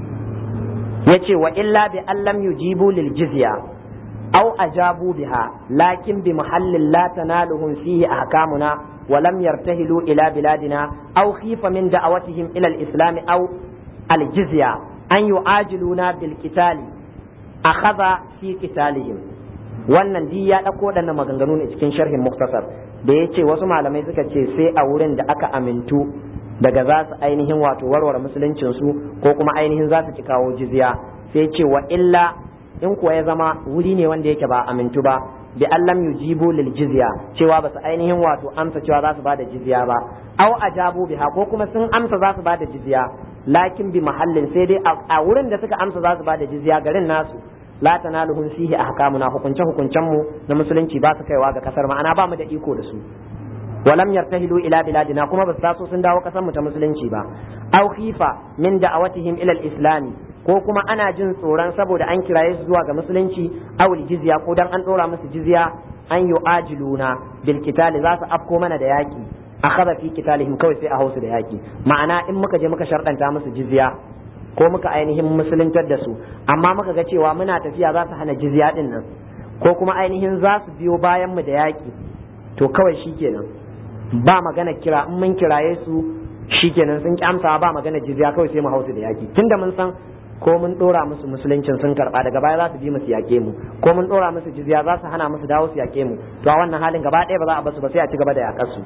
yace wa illa bi allam yujibu lil jizya aw ajabu biha lakin bi mahallin la tanaluhum fihi ahkamuna wa lam yartahilu ila biladina aw khifa min da'awatihim ila al-islam aw al-jizya an yu'ajiluna bil qitali akhadha fi qitalihim wannan di ya dauko wadannan maganganu ne cikin sharhin muktasar da yace wasu malamai suka ce sai a wurin da aka amintu daga za su ainihin wato warware musuluncin su ko kuma ainihin za su ci kawo jizya sai ce wa illa in kuwa ya zama wuri ne wanda yake ba amintu ba bi allam yujibu lil jizya cewa ba su ainihin wato amsa cewa za su bada jizya ba aw ajabu biha ko kuma sun amsa za su bada jizya lakin bi mahallin sai dai a wurin da suka amsa za su bada jizya garin nasu la tanaluhum fihi ahkamuna hukunce hukuncen mu na musulunci ba su kaiwa ga kasar ma'ana ba mu da iko da su walam yartahilu ila biladina kuma ba su taso sun dawo kasar mu ta musulunci ba aw khifa min da'awatihim ila al-islam ko kuma ana jin tsoron saboda an kiraye su zuwa ga musulunci aw jizya ko dan an dora musu jizya an yu'ajiluna bil qital za su afko mana da yaki akhadha fi qitalihim kawai sai a hausu da yaki ma'ana in muka je muka sharɗanta musu jizya ko muka ainihin musuluntar da su amma muka ga cewa muna tafiya za su hana jizya din nan ko kuma ainihin za su biyo bayan mu da yaki to kawai shikenan ba magana kira in mun kiraye su shikenan sun ki amsa ba magana jizya kawai sai mu hausu da yaki tunda mun san ko mun dora musu musuluncin sun karba daga baya za su bi mu su yake mu ko mun dora musu jizya za su hana musu dawo su yake mu to a wannan halin gaba ɗaya ba za a basu ba sai a ci gaba da yakar su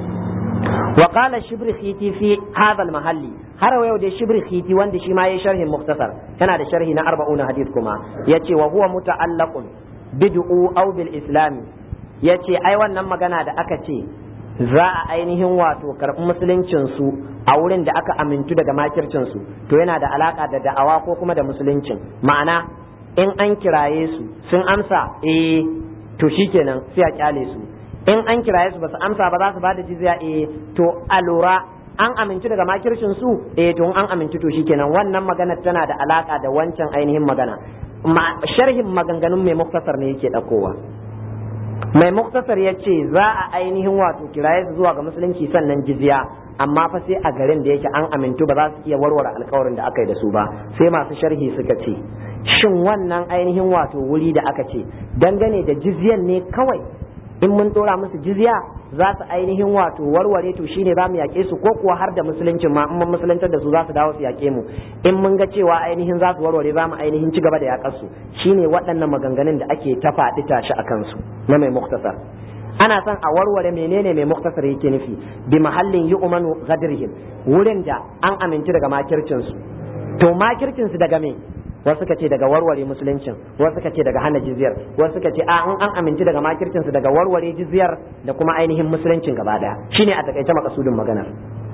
wa qala shibrikhiti fi hadha al-mahalli har yau da shibrikhiti wanda shi ma yayi sharhin muktasar yana da sharhi na arba'una hadith kuma yace wa huwa muta'allaqun bid'u aw bil islam yace ai wannan magana da aka ce za a ainihin wato karɓi musuluncin su a wurin da aka amintu daga makircin su to yana da alaka da da'awa ko kuma da musuluncin ma'ana in an kiraye su sun amsa eh to shikenan sai a kyale su in an kiraye su ba su amsa ba za su bada jizya eh to a lura an amintu daga makircin su eh to an amintu to shikenan wannan magana tana da alaka da wancan ainihin magana sharhin maganganun mai muktasar ne yake ɗaukowa. mai muktasar ya ce za a ainihin wato kiraye su zuwa ga musulunci sannan jizya, amma fa sai a garin da yake an amintu ba za su iya warware alkawarin da aka yi da su ba. Sai masu sharhi suka ce shin wannan ainihin wato wuri da aka ce dangane da jizyan ne kawai, in mun dora musu jizya za su ainihin wato warware to shine za mu yaƙe su, ko kuwa har da musuluncin ma in mun musuluntar da su za su dawo su yaƙe mu, in mun ga cewa ainihin za su warware za mu ainihin ci gaba da yaƙar su. Shine waɗannan maganganun da ake ta faɗi tashi a kansu na mai muktasar. Ana son a warware menene mai muktasar yake nufi, bi mahallin yu'manu ghadrihim, wurin da an aminci daga makircin su. To makircin su daga me? Wasu suka ce daga warware musuluncin, wasu suka ce daga hana jizyar, wasu suka ce a an aminci daga makircin su daga warware jizyar da kuma ainihin musuluncin gaba daya. Shine a takaice makasudin maganar.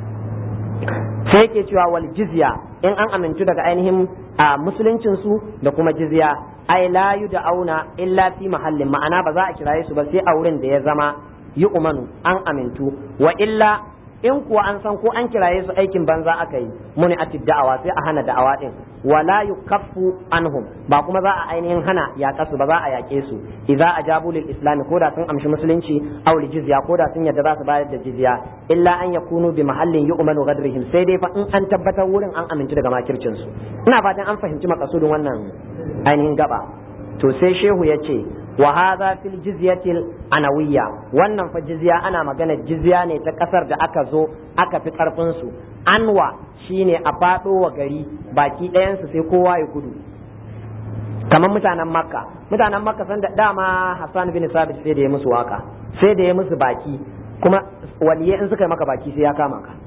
Sai yake cewa wal jizya, in an aminci daga ainihin musuluncin su da kuma jizya, ai la yud'auna illa fi mahallin, ma'ana ba za a kiraye su ba sai a wurin da ya zama yu'manu an amintu, wa illa in kuwa an san ko an kiraye su aikin banza aka yi muni atid da'awa sai a hana da'awa din, wala yukaffu anhum, ba kuma za a ainihin hana yaƙa su ba, za a yaƙe su idza ajabu lil islam, ko da sun amshi musulunci, aw li jizya, ko da sun yadda za su bayar da jizya, illa an yakunu bi mahallin yu'manu ghadrihim, sai dai fa in an tabbatar wurin an aminci daga makircin su. Ina fatan an fahimci makasudin wannan ainihin gaba. To sai shehu ya ce wa hadha fil jizyatil anawiyya, wannan fa jizya ana magana jizya ne ta kasar da aka zo aka fi karfin su. Anwa shine a fado wa gari baki ɗayan su sai kowa ya gudu, kamar mutanen makka. Mutanen makka san da dama Hassan bin Sabit sai da ya musu waka, sai da ya musu baki, kuma waliye in suka yi maka baki sai ya kama ka.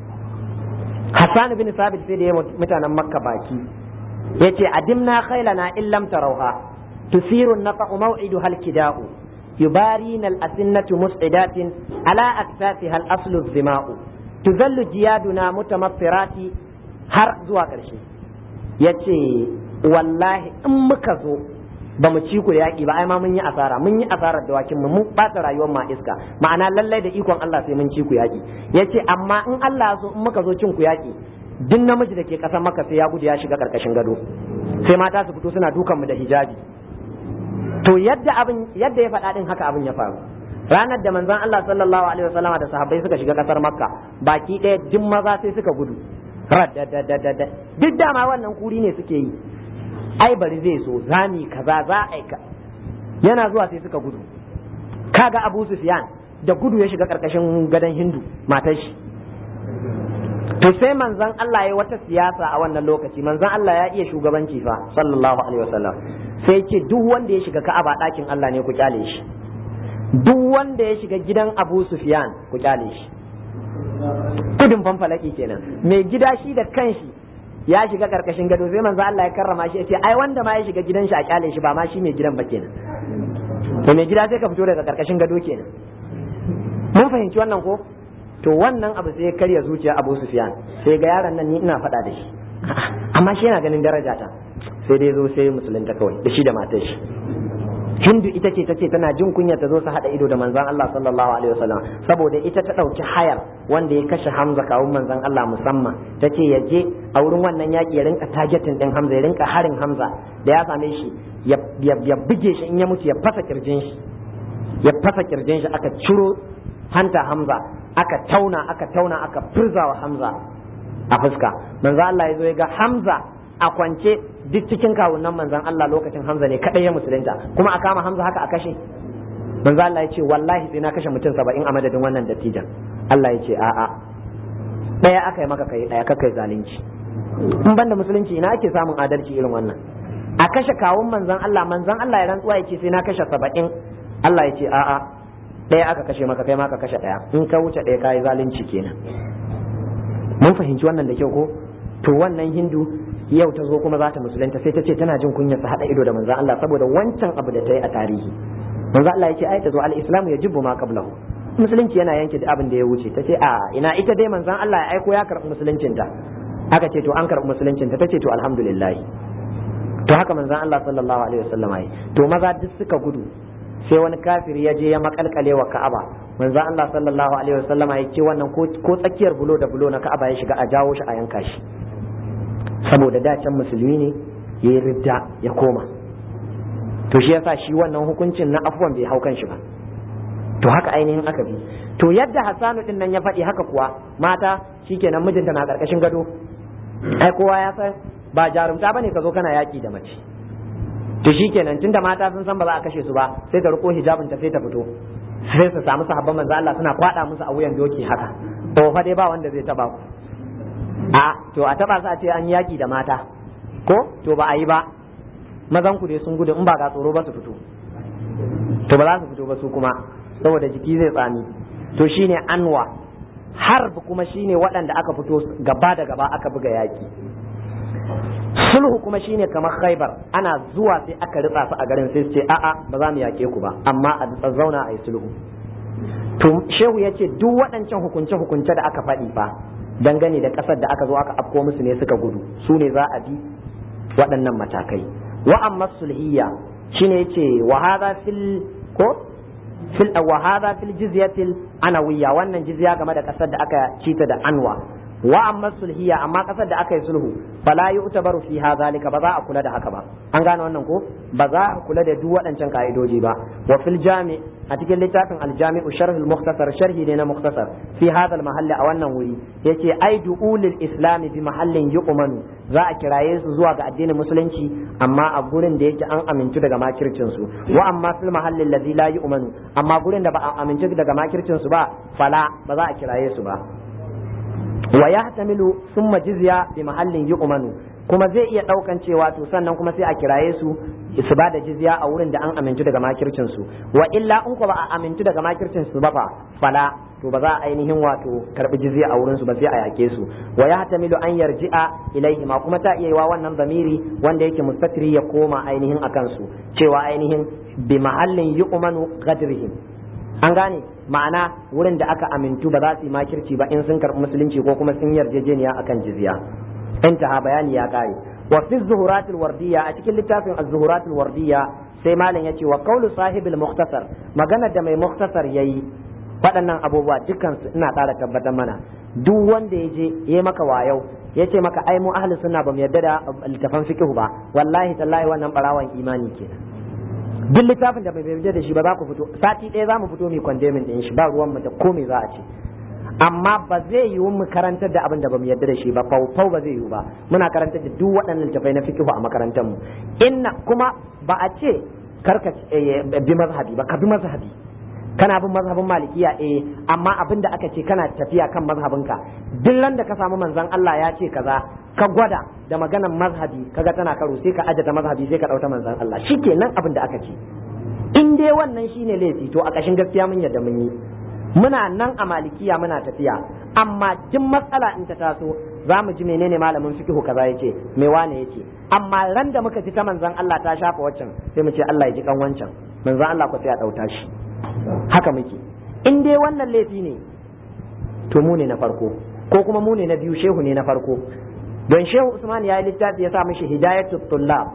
Hassan bin Sabit sai da ya mutanen makka baki, yace adimna khailana illam tarawha تثير النفع موعدها الكداء يبارين الأسنة مسعدات على أكتافها الأصل الظماء تذل جيادنا متمطرات har zuwa ƙarshe. Yace wallahi in muka zo ba mu ci ku da yaƙi ba, ai ma mun yi asara, mun yi asarar dawakin mu, mun ɓata rayuwar ma iska, ma'ana lallai da ikon Allah sai mun ci ku yaƙi. Yace amma in Allah so in muka zo cin ku yaƙi, duk namiji da ke ƙasar Makka sai ya gudu ya shiga ƙarƙashin gado, sai mata su fito suna dukan mu da hijabi. To yadda abin yadda ya faɗa din haka abin ya faru. Ranar da manzon Allah sallallahu alaihi wasallam da sahabbai suka shiga kasar Makka, baki ɗaya duk maza sai suka gudu. Radadadadada. Duk dama wannan kuri ne suke yi. Ai bari zai so zani kaza za a aika. Yana zuwa sai suka gudu. Kaga Abu Sufyan da gudu ya shiga karkashin gadon Hindu matar shi. To sai manzon Allah ya wata siyasa a wannan lokaci, manzon Allah ya iya shugabanci fa sallallahu alaihi wasallam. Sai ce duk wanda ya shiga Ka'aba ɗakin Allah ne ku kyale shi, duk wanda ya shiga gidan Abu Sufyan ku kyale shi. Kudin fanfalaki kenan, mai gida shi da kanshi ya shiga karkashin gado, sai manzo Allah ya karrama shi ya ce ai wanda ma ya shiga gidan shi a kyale shi, ba ma shi mai gidan ba kenan. To mai gida sai ka fito daga karkashin gado kenan. Mun fahimci wannan ko? To wannan abu sai ya karya zuciya Abu Sufyan, sai ga yaron nan ni ina faɗa da shi, amma shi yana ganin daraja ta, sai dai zo sai musulunta kawai da shi da matar shi. Hindu ita ce tace tana jin kunya ta zo su hada ido da manzon Allah sallallahu alaihi wasallam, saboda ita ta dauki hayar wanda ya kashe Hamza kawun manzon Allah musamman, tace ya je a wurin wannan yaki ya rinka targetin din Hamza, ya rinka harin Hamza, da ya same shi ya buge shi, in ya mutu ya fasa kirjin shi, ya fasa kirjin shi, aka ciro hanta Hamza, aka tauna aka tauna aka furzawa Hamza a fuska. Manzon Allah ya zo ya ga Hamza a kwance duk cikin kawunan manzon Allah lokacin Hamza ne kadai ya musulunta, kuma a kama Hamza haka a kashe. Manzon Allah ya ce wallahi sai na kashe mutum saba'in a madadin wannan dattijan. Allah ya ce a'a, daya aka yi maka kai daya kakai zalunci. In banda musulunci ina ake samun adalci irin wannan? A kashe kawun manzon Allah, manzon Allah ya rantsuwa ya ce sai na kashe saba'in. Allah ya ce a'a, daya aka kashe maka kai ma ka kashe daya. In ka wuce daya kai zalunci kenan. Mun fahimci wannan da kyau ko? To wannan Hindu yau ta zo kuma za ta musulunta, sai ta ce tana jin kunyar sa hada ido da manzon Allah saboda wancan abu da ta yi a tarihi. Manzon Allah yake ai ta zo al-islamu yajibu ma qablahu, musulunci yana yanke duk abin da ya wuce. Ta ce a ina ita dai manzon Allah ya aiko ya karɓi musuluncin ta. Aka ce to an karɓi musuluncin ta, tace to alhamdulillah. To haka manzon Allah sallallahu alaihi wasallam ai. To maza duk suka gudu, sai wani kafiri ya je ya makalkale wa Ka'aba. Manzon Allah sallallahu alaihi wasallam ya ce wannan ko tsakiyar bulo da bulo na Ka'aba ya shiga a jawo shi a yanka shi. Saboda da can musulmi ne ya yi ridda ya koma. To shi yasa shi wannan hukuncin na afuwan bai hau kan shi ba. To haka ainihin aka bi. To yadda Hassanu din nan ya faɗi haka kuwa mata shikenan mijinta na karkashin gado. Ai kowa ya san ba jarumta bane ka zo kana yaki da mace. To shikenan tunda mata sun san ba za a kashe su ba sai ta riko hijabin ta sai ta fito. Sai su samu sahabban manzo Allah suna kwada musu a wuyan doki haka. To fa dai ba wanda zai taba ku. A to a taba su a ce an yaki da mata. Ko to ba a yi ba. Mazan ku dai sun gudu in ba ga tsoro ba su fito. To ba za su fito ba su kuma saboda jiki zai tsami. To shine anwa. Harb kuma shine waɗanda aka fito gaba da gaba aka buga yaki. Sulhu kuma shine kamar Khaibar ana zuwa sai aka ritsa su a garin sai su ce a'a ba za mu yake ku ba amma a zauna a yi sulhu. To shehu ya ce duk waɗancan hukunce hukunce da aka faɗi fa dangane da ƙasar da aka zo aka afko musu ne suka gudu su ne za a bi waɗannan matakai. Wa amma sulhiyya shine yace wa hadha fil ko fil wa hadha fil jizyatil anawiyya wannan jizya game da ƙasar da aka cita da anwa. Wa amma sulhiya amma kasar da aka yi sulhu fala yu'tabaru fiha zalika ba za a kula da haka ba an gane wannan ko ba za a kula da duk waɗancan ka'idoji ba wa fil jami a cikin littafin al-jami'u sharh al-mukhtasar sharhi ne na mukhtasar fi hadha al-mahalli a wannan wuri yace ai du'ulil islam bi mahallin yu'manu za a kiraye su zuwa ga addinin musulunci amma a gurin da yake an amintu daga makircin su wa amma fil mahalli alladhi la yu'manu amma gurin da ba a amintu daga makircin su ba fala ba za a kiraye su ba wa yahtamilu thumma jizya bi mahallin yu'manu kuma zai iya daukan cewa to sannan kuma sai a kiraye su su ba da jizya a wurin da an amintu daga makircin su wa illa in ko ba a amintu daga makircin su ba fa fala to ba za a ainihin wato karbi jizya a wurin su ba sai a yake su wa yahtamilu an yarji'a ilaihi ma kuma ta iya yiwa wannan zamiri wanda yake mustatiri ya koma ainihin akan su cewa ainihin bi mahallin yu'manu qadrihim an gane ma'ana wurin da aka amintu ba za su yi makirci ba in sun karɓi musulunci ko kuma sun yarjejeniya akan jizya intaha bayani ya kare wa fi zuhuratul wardiyya a cikin littafin az-zuhuratul wardiyya sai malam yace wa qawlu sahibil mukhtasar magana da mai mukhtasar yayi waɗannan abubuwa dukkan su ina ƙara tabbatar mana duk wanda ya je yayi maka wayau yace maka ai mu ahli sunna ba mu yarda da littafan fiqh ba wallahi tallahi wannan barawan imani kenan duk littafin da bai yarda da shi ba za ku fito sati ɗaya za mu fito mu kwandemin din shi ba ruwan mu da komai za a ce amma ba zai yiwu mu karantar da abin da ba mu yarda da shi ba faufau ba zai yiwu ba muna karantar da duk waɗannan littafai na fiqh a makarantar mu inna kuma ba a ce karka bi mazhabi ba ka bi mazhabi kana bin mazhabin malikiya eh amma abin da aka ce kana tafiya kan mazhabinka duk da ka samu manzon Allah ya ce kaza ka gwada da maganan mazhabi kaga tana karo sai ka ajata mazhabi sai ka dauta manzon Allah shikenan abin da aka ce in dai wannan shine laifi to a kashin gaskiya mun yadda mun yi muna nan a malikiya muna tafiya amma duk matsala in ta taso za mu ji menene malamin fiqhu kaza yace me wane yace amma ran da muka ji ta manzon Allah ta shafa waccan sai mu ce Allah ya ji kan wancan manzon Allah ko sai ya dauta shi haka muke in dai wannan laifi ne to mu ne na farko ko kuma mu ne na biyu shehu ne na farko don shehu Usman ya yi littafi ya sa mishi hidayatul tullab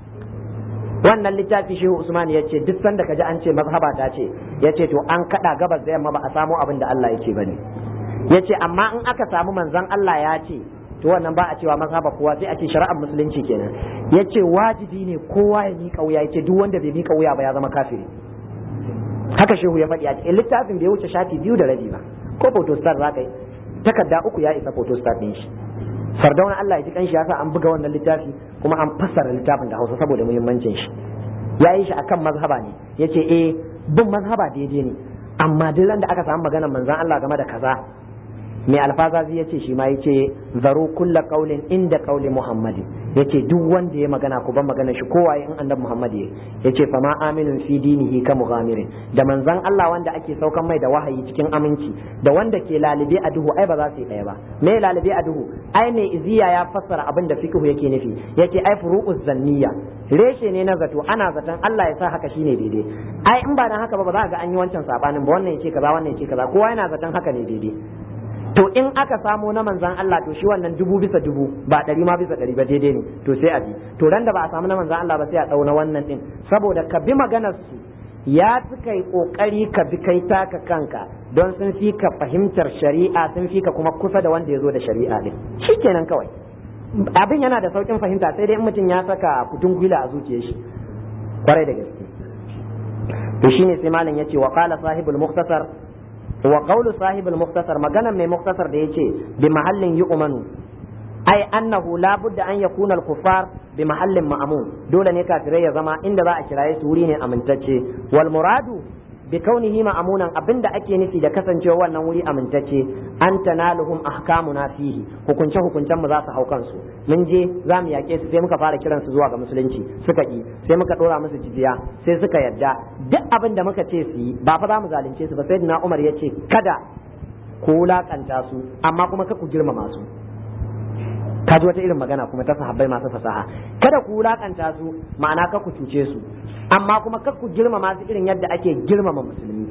wannan littafi shehu Usman ya ce duk sanda kaji an ce mazhaba ta ce ya ce to an kada gabas da yamma ba a samu abin da Allah ya ce bane ya ce amma in aka samu manzon Allah ya ce to wannan ba a cewa mazhaba kowa sai a ce shari'ar musulunci kenan ya ce wajibi ne kowa ya miƙa wuya ya ce duk wanda bai miƙa wuya ba ya zama kafiri haka shehu ya faɗi a cikin littafin da ya wuce shafi biyu da rabi ba ko photostat za ka yi takarda uku ya isa photostat ɗin shi sardauna Allah ya ji kanshi ya sa an buga wannan littafi kuma an fassara littafin da Hausa saboda muhimmancin shi ya yi shi akan mazhaba ne ya ce eh bin mazhaba daidai ne amma duk da aka samu maganar manzon Allah game da kaza mai alfazazi ya ce shi ma ya ce zaro kulla qaulin inda qauli muhammadi ya ce duk wanda ya magana ku ban magana shi kowa in annabi muhammad ya ce fa ma aminun fi dinihi ka mughamirin da manzon Allah wanda ake saukan mai da wahayi cikin aminci da wanda ke lalibe a duhu ai ba za su yi ɗaya ba me lalibe a duhu ai ne iziya ya fassara abin da fiqhu yake nufi yake ai furu'uz zanniya reshe ne na zato ana zaton Allah ya sa haka shine daidai ai in ba dan haka ba ba za ga an yi wancan sabanin ba wannan yake kaza wannan yake kaza kowa yana zaton haka ne daidai to in aka samo na manzan Allah to shi wannan dubu bisa dubu ba ɗari ma bisa ɗari ba daidai ne to sai a bi to ran da ba a samu na manzan Allah ba sai a ɗauna wannan ɗin saboda ka bi maganar su ya fi kai ƙoƙari ka bi kai taka kanka don sun fi ka fahimtar shari'a sun fi ka kuma kusa da wanda ya zo da shari'a ɗin shikenan kawai abin yana da saukin fahimta sai dai in mutum ya saka kutun gwila a zuciyar shi kwarai da gaske to shine sai malam yace wa qala sahibul mukhtasar wa qawlu sahibul mukhtasar maganan mai mukhtasar da yace bi mahallin yu'manu ai annahu la budda an yakuna al-kuffar bi mahallin ma'mun dole ne kafirai ya zama inda za a kiraye su wuri ne amintacce wal muradu bi kaunihi ma'amunan abinda ake nufi da kasancewa wannan wuri amintacce an tanaluhum ahkamuna fihi hukunce hukuncen mu za su hau kansu mun je za mu yake su sai muka fara kiran su zuwa ga musulunci suka ki sai muka dora musu jizya sai suka yadda duk abin da muka ce su yi ba fa za mu zalunce su ba sai na Umar yace kada ku wulakanta su amma kuma ka ku girmama su ka ji wata irin magana kuma ta sahabbai masu fasaha kada ku wulakanta su ma'ana ka ku cuce su amma kuma kar ku girmama su irin yadda ake girmama musulmi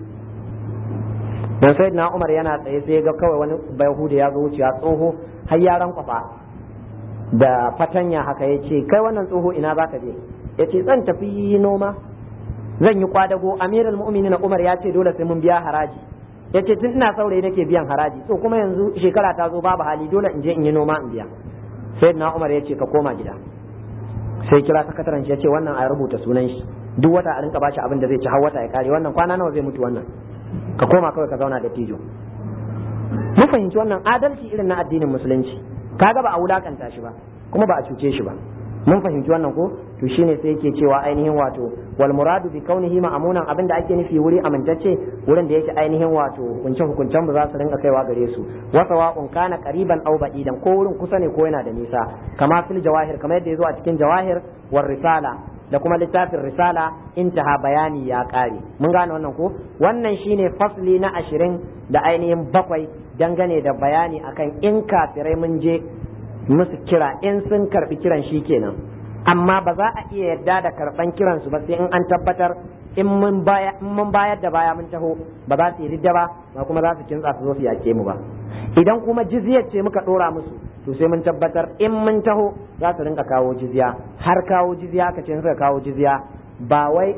dan sai na Umar yana tsaye sai ga kawai wani bayhuda ya zo wuciya tsoho har yaran kwafa da fatanya haka yace kai wannan tsoho ina zaka je yace zan tafi noma zan yi kwadago amirul mu'minin Umar ya ce dole sai mun biya haraji yace tun ina saurayi nake biyan haraji to kuma yanzu shekara ta zo babu hali dole in je in yi noma in biya sai na Umar yace ka koma gida sai kira sakataren shi yace wannan a rubuta sunan shi duk wata a rinka bashi abin da zai ci har wata ya kare wannan kwana nawa zai mutu wannan ka koma kawai ka zauna da tijo mun fahimci wannan adalci irin na addinin musulunci kaga ba a wulakanta shi ba kuma ba a cuce shi ba mun fahimci wannan ko to shine sai yake cewa ainihin wato wal muradu bi kaunihi ma'amunan abin da ake nufi wuri amintacce wurin da yake ainihin wato hukunce hukuncen ba za su rinka kaiwa gare su wa sawa'un kana qariban aw ba'idan ko wurin kusa ne ko yana da nisa kama fil jawahir kamar yadda yazo a cikin jawahir war risala da kuma littafin risala intaha bayani ya kare mun gane wannan ko wannan shine fasli na ashirin da ainihin bakwai dangane da bayani akan in kafirai mun je musu kira in sun karbi kiran shi kenan amma ba za a iya yarda da karban kiran su ba sai in an tabbatar in mun baya in mun bayar da baya mun taho ba za su yi ridda ba ba kuma za su kintsa su zo su yake mu ba idan kuma jizyar ce muka dora musu to sai mun tabbatar in mun taho za su rinka kawo jizya har kawo jizya aka ce suka kawo jizya ba wai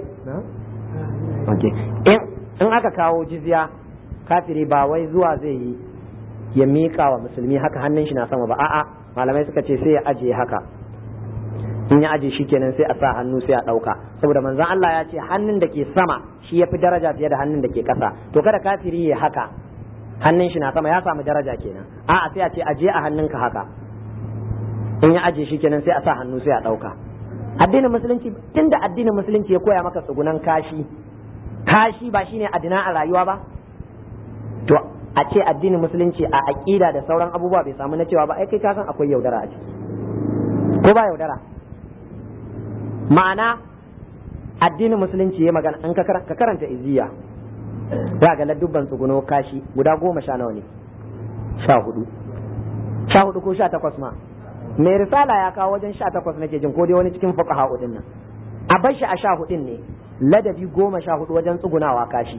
okay in in aka kawo jizya kafiri ba wai zuwa zai yi ya mika wa musulmi haka hannun shi na sama ba a'a malamai suka ce sai ya ajiye haka in ya ajiye shi kenan sai a sa hannu sai a dauka saboda manzon Allah ya ce hannun da ke sama shi yafi daraja fiye da hannun da ke kasa to kada kafiri ya haka hannun shi na sama ya samu daraja kenan a'a sai a ce ajiye a hannunka haka in ya ajiye shi kenan sai a sa hannu sai a dauka addinin musulunci tunda addinin musulunci ya koya maka tsugunan kashi kashi ba shine adina a rayuwa ba to a ce addinin musulunci a aqida da sauran abubuwa bai samu na cewa ba ai kai ka san akwai yaudara a ciki ko ba yaudara ma'ana addinin musulunci ya magana an ka karanta iziya za ga ladubban tsuguno kashi guda goma sha nawa ne sha hudu sha hudu ko sha takwas ma mai risala ya kawo wajen sha takwas nake jin ko dai wani cikin fuqaha hudun nan a bar shi a sha hudun ne ladabi goma sha hudu wajen tsugunawa kashi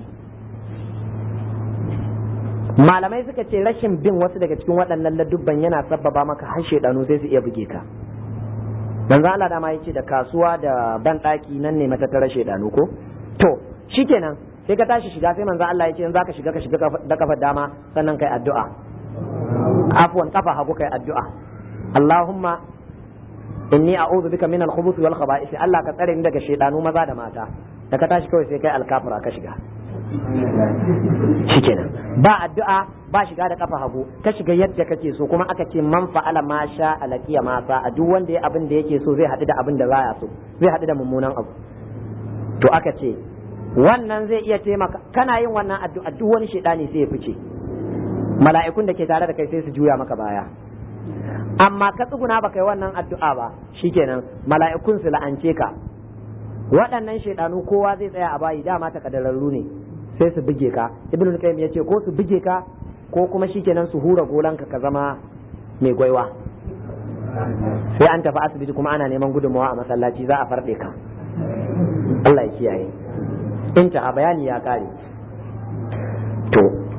malamai suka ce rashin bin wasu daga cikin waɗannan ladubban yana sabbaba maka har shedanu sai su iya buge ka manzo Allah dama yace da kasuwa da ban daki nan ne matattara shedanu ko to shikenan sai ka tashi shiga sai manzo Allah yace in zaka shiga ka shiga da kafar dama sannan kai addu'a afwan kafa hagu kai addu'a Allahumma inni a'udhu bika min al-khubuthi wal khaba'ith Allah ka tsare ni daga shedanu maza da mata da ka tashi kawai sai kai al-kafira ka shiga shikenan ba addu'a ba shiga da kafa hagu ka shiga yadda kake so kuma aka ce man fa'ala ma sha alaqiya ma sa a duk wanda ya abin da yake so zai haɗu da abin da baya so zai haɗu da mummunan abu to aka ce wannan zai iya taimaka kana yin wannan addu'a duk wani shedani sai ya fice mala'ikun da ke tare da kai sai su juya maka baya amma ka tsuguna baka yi wannan addu'a ba shikenan mala'ikun su la'ance ka waɗannan shedanu kowa zai tsaya a bayi dama ta kadararru ne sai su buge ka ibnu al-qayyim yace ko su buge ka ko kuma shikenan su hura golanka ka zama mai gwaiwa sai an tafi asibiti kuma ana neman gudunmawa a masallaci za a farɗe ka Allah ya kiyaye inta a bayani ya kare to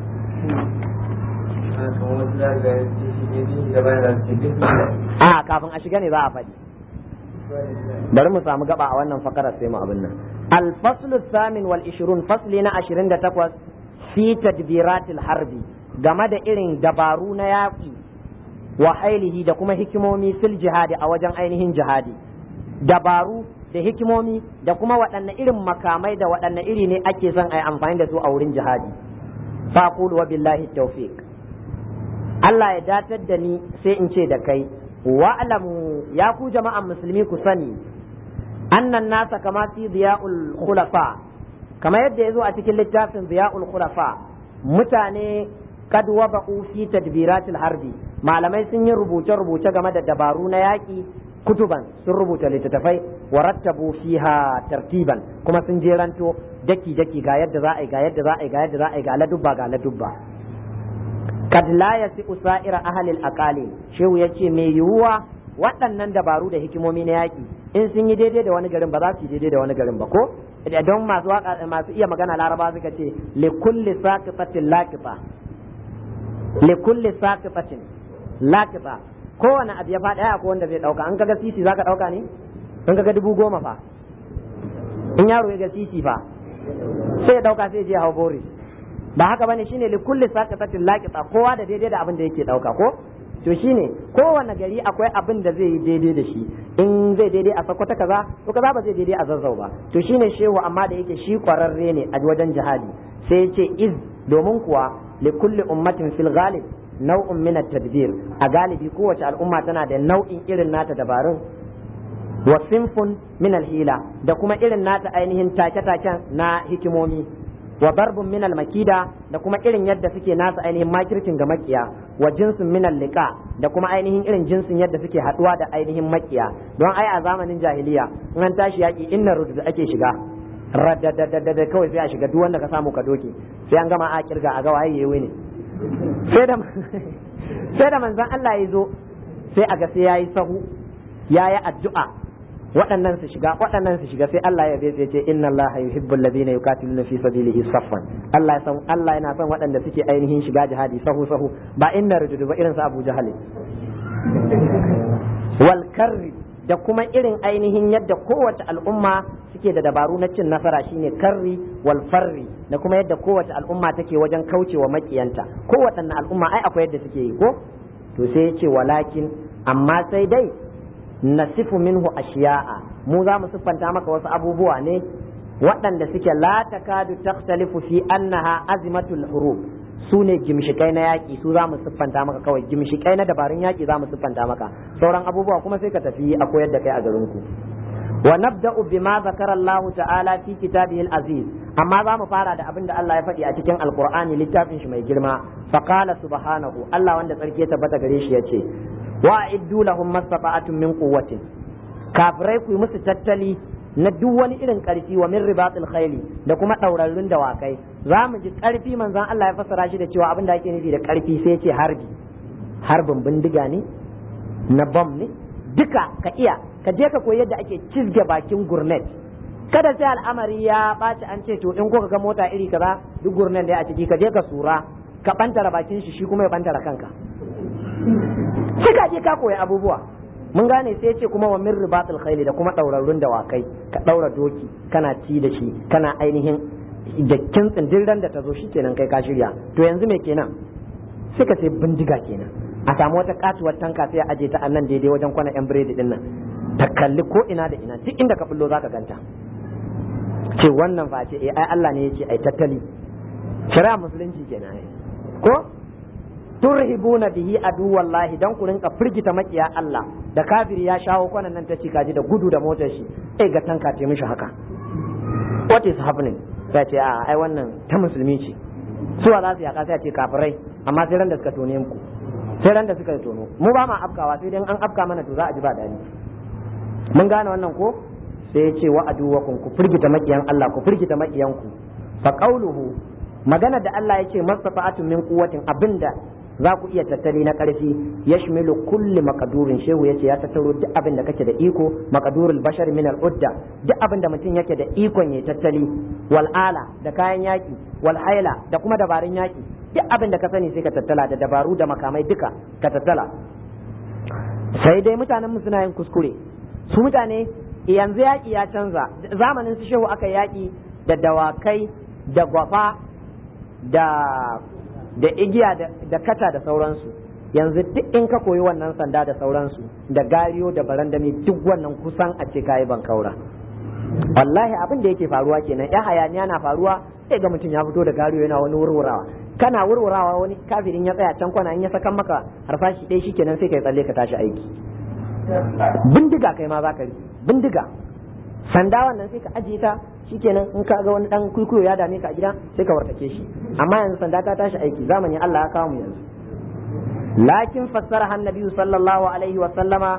a kafin a shiga ne za a faɗi bari mu samu gaba a wannan fakarar sai mu abin nan الفصل الثامن والعشرون فصلنا عشرين دتقوى في تدبيرات الحرب game da irin dabaru na yaƙi wa hailihi da kuma hikimomi fil jihadi a wajen ainihin jihadi, dabaru da hikimomi da kuma waɗanne irin makamai da waɗanne iri ne ake son a yi amfani da su a wurin jihadi. Faqulu wa billahi tawfiq. Allah ya datar da ni sai in ce da kai wa'lamu ya ku jama'an musulmi ku sani annan nasa kama fi diya'ul khulafa, kama yadda ya zo a cikin littafin diya'ul khulafa, mutane kad waba'u fi tadbiratil harbi, malamai sun yi rubuce-rubuce game da dabaru na yaƙi, kutuban sun rubuta littattafai wa rattabu fiha tartiban, kuma sun jeranto daki-daki ga yadda za a yi ga yadda za a yi ga yadda za a yi ga ladubba ga ladubba. kad la yasi'u sa'ira ahlil aqali, shehu yace mai yiwuwa waɗannan dabaru da hikimomi na yaƙi in sun yi daidai da wani garin ba za su yi daidai da wani garin ba, ko don masu waka masu iya magana laraba suka ce li kulli saqifatin laqifa, li kulli saqifatin laqifa, kowane abu ya faɗa akwai wanda zai ɗauka. An kaga sisi zaka ɗauka ne? In kaga dubu goma fa, in yaro ya ga sisi fa sai ya ɗauka sai ya je hau boris, ba haka bane? Shine li kulli saqifatin laqifa, kowa da daidai da abin da yake ɗauka, ko to shine kowane gari akwai abin da zai yi daidai da shi. In zai daidai a Sokoto kaza to kaza ba zai daidai a Zazzau ba. To shine shehu amma da yake shi kwararre ne a wajen jihadi sai ya ce iz, domin kuwa li kulli ummatin fil ghalib nau'un min at-tadbir, a galibi kowace al'umma tana da nau'in irin nata dabarun, wa sinfun min al-hila, da kuma irin nata ainihin take-taken na hikimomi, wa darbun min al-makida, da kuma irin yadda suke nasa ainihin makircin ga makiya, wa jinsun min al-liqa, da kuma ainihin irin jinsin yadda suke haduwa da ainihin makiya. Don ai a zamanin jahiliya in an tashi yaki inna rudu ake shiga radadadadada kawai sai a shiga duk wanda ka samu ka doke, sai an gama a kirga a ga waye yayi ne. sai da sai da manzon Allah ya zo sai a ga sai yayi sahu yayi addu'a, waɗannan su shiga waɗannan su shiga, sai Allah ya bai ce inna Allaha yuhibbul ladina yuqatiluna fi sabilihi saffan. Allah ya san Allah yana son waɗanda suke ainihin shiga jihadi sahu sahu, ba inna rududu ba irin su Abu Jahal. Wal karri, da kuma irin ainihin yadda kowace al'umma suke da dabaru na cin nasara shine karri wal farri, da kuma yadda kowace al'umma take wajen kaucewa makiyanta. Kowace al'umma ai akwai yadda suke yi, ko to sai ya ce walakin, amma sai dai nasifu minhu ashiya'a, mu za mu siffanta maka wasu abubuwa ne waɗanda suke la takadu takhtalifu fi annaha azimatul hurub, su ne gimshikai na yaƙi, su za mu siffanta maka kawai, gimshikai na dabarun yaƙi za mu siffanta maka, sauran abubuwa kuma sai ka tafi a koyar da kai a garinku. wa nabda'u bima zakara Allah ta'ala fi kitabihi al-aziz, amma za mu fara da abin da Allah ya faɗi a cikin alqur'ani littafin shi mai girma. fa qala subhanahu, Allah wanda tsarki ya tabbata gare shi yace wa iddu lahum mastata'atun min quwwatin, kafirai ku yi musu tattali na duk wani irin karfi, wa min ribatil khayli, da kuma daurarrun dawakai. za mu ji karfi manzon Allah ya fassara shi da cewa abin da ake nufi da karfi sai ya ce harbi, harbin bindiga ne, na bom ne, duka ka iya, ka je ka koyi yadda ake cizge bakin gurnet. kada sai al'amari ya ɓaci an ce to in ko ka ga mota iri kaza duk gurnet da a ciki, ka je ka sura ka bantara bakin shi, shi kuma ya bantara kanka, sai ka je ka koyi abubuwa. mun gane sai ce kuma wa min ribatul khayli, da kuma daurarrun dawakai, ka daura doki kana ci da shi, kana ainihin da kintsin dirran da ta zo shi kenan kai ka shirya. to yanzu me kenan? sai ka sai bindiga kenan, a samu wata katuwar tanka sai a aje ta annan daidai wajen kwana yan biredi din nan, ta kalli ko ina da ina, duk inda ka bullo zaka ganta. ce wannan fa ce eh ai Allah ne yace ai tattali, shari'a musulunci kenan ko turhibuna bihi aduwallahi, dan ku rinka firgita makiya Allah. da kafiri ya shawo kwanan nan ta ci kaji da gudu da motar shi, eh ga tanka ce mishi haka, what is happening? sai ce a ai wannan ta musulmi ce, suwa za su yaka, sai ce kafirai, amma sai ran da suka tone muku, sai ran da suka tono mu ba ma afkawa, sai dai an afka mana to za a ji ba dani. mun gane wannan ko? sai ya ce wa aduwakum, ku firgita makiyan Allah, ku firgita makiyanku. fa qauluhu, magana da Allah ya ce mastata'atun min quwwatin, abinda za ku iya tattali na ƙarfi, yashmilu kulli maqdurin, shehu yace ya tattaro duk abin da kake da iko, maqdurul bashar min al-udda, duk abin da mutum yake da ikon ya tattali, wal ala, da kayan yaki, wal haila, da kuma dabarun yaki, duk abin da ka sani sai ka tattala, da dabaru da makamai duka ka tattala. sai dai mutanen mu suna yin kuskure, su mutane yanzu yaki ya canza, zamanin su shehu aka yaki da dawakai da gwafa da da igiya da kata da sauransu. yanzu duk in ka koyi wannan sanda da sauransu da gariyo da barandami duk wannan kusan a ce kayi ban kaura wallahi abin da yake faruwa kenan ya hayaniya na faruwa sai ga mutum ya fito da gariyo yana wani wurwurawa kana wurwurawa wani kafirin ya tsaya can kwana in ya sakan maka harfashi ɗaya shikenan sai kai tsalle ka tashi aiki bindiga kai ma zaka bindiga sanda wannan sai ka ajiye ta shikenan in ka ga wani dan kuikuyo ya dame ka a gida sai ka wartake shi amma yanzu sanda ta tashi aiki zamani Allah ya kawo mu yanzu lakin fassara annabi sallallahu alaihi wa sallama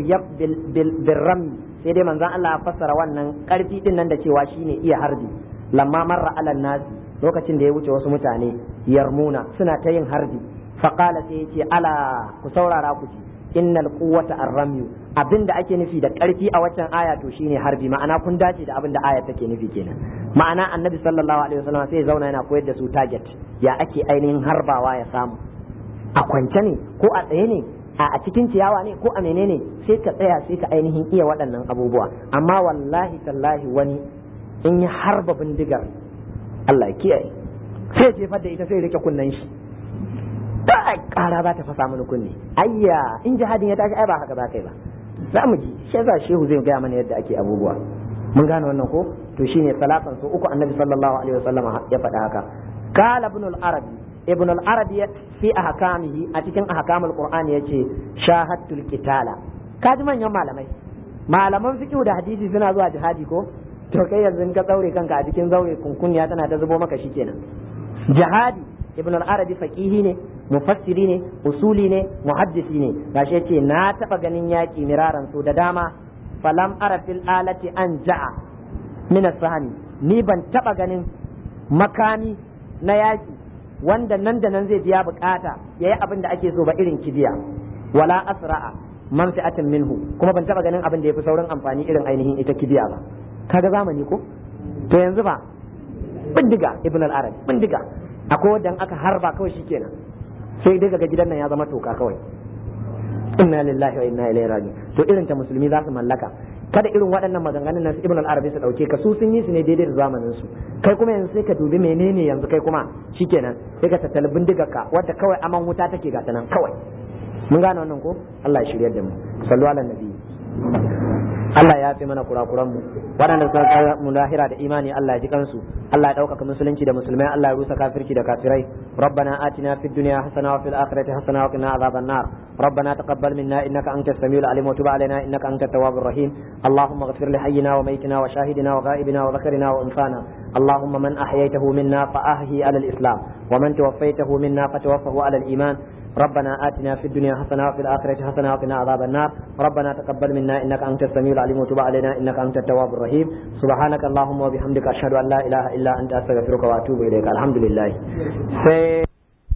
birram sai dai manzon Allah ya fassara wannan karfi din nan da cewa shine iya harbi lamma marra ala nasi lokacin da ya wuce wasu mutane yarmuna suna ta yin harbi faqala sai yace ala ku saurara ku ji innal quwwata ar-ramyu abinda ake nufi da karfi a waccan aya to shine harbi ma'ana kun dace da abinda ayar take nufi kenan ma'ana annabi sallallahu alaihi wasallam sai ya zauna yana koyar da su target ya ake ainihin harbawa ya samu a kwance ne ko a tsaye ne a cikin ciyawa ne ko a menene sai ka tsaya sai ka ainihin iya waɗannan abubuwa amma wallahi tallahi wani in ya harba bindigar Allah ya kiyaye sai jefar da ita sai rike kunnen shi da kara za ta fasa mini kunne ayya in jihadin ya tashi ai ba haka za kai ba za mu ji shi yasa shehu zai gaya mana yadda ake abubuwa mun gane wannan ko to shine salatan su uku annabi sallallahu alaihi wasallam ya faɗa haka qala ibn al-arabi ibn al-arabi fi ahkamihi a cikin ahkamul qur'ani yace shahadtul qitala kaji manyan malamai malaman fiqh da hadisi suna zuwa jihadi ko to kai yanzu in ka tsaure kanka a cikin zaure kunkunya tana ta zubo maka shikenan jihadi ibn al-arabi faqihi ne mufassiri ne usuli ne muhaddisi ne gashi yace na taba ganin yaki miraran so da dama falam ara fil alati an ja'a min as-sahmi ni ban taba ganin makami na yaki wanda nan da nan zai biya bukata yayi abin da ake so ba irin kidiya wala asra'a manfi'atin minhu kuma ban taba ganin abin da yafi saurin amfani irin ainihin ita kidiya ba kaga zamani ko to yanzu ba bindiga ibn al-arabi bindiga akwai wanda aka harba kawai shikenan sai dai ga gidan nan ya zama toka kawai inna lillahi wa inna ilaihi raji'un to irin ta musulmi za su mallaka kada irin waɗannan maganganun nan ibn al-arabi su dauke ka su sun yi su ne daidai da zamanin su kai kuma yanzu sai ka dubi menene yanzu kai kuma shikenan sai ka tattala bindigar ka wadda kawai aman wuta take ga ta nan kawai mun gane wannan ko Allah ya shiryar da mu sallu ala nabi Allah ya fi mana kurakuran mu waɗanda suka tsaya mu lahira da imani Allah ya ji kansu Allah ya ɗaukaka musulunci da musulmai Allah ya rusa kafirci da kafirai rabbana atina fid dunya hasana wa fil akhirati hasana wa qina adhaban nar ربنا تقبل منا انك انت السميع العليم وتب علينا انك انت التواب الرحيم اللهم اغفر لحينا وميتنا وشاهدنا وغائبنا وذكرنا وانثانا اللهم من احييته منا فاحيه على الاسلام ومن توفيته منا فتوفه على الايمان ربنا آتنا في الدنيا حسنة وفي الآخرة حسنة وقنا عذاب النار ربنا تقبل منا إنك أنت السميع العليم وتب علينا إنك أنت التواب الرحيم سبحانك اللهم وبحمدك أشهد أن لا إله إلا أنت أستغفرك وأتوب إليك الحمد لله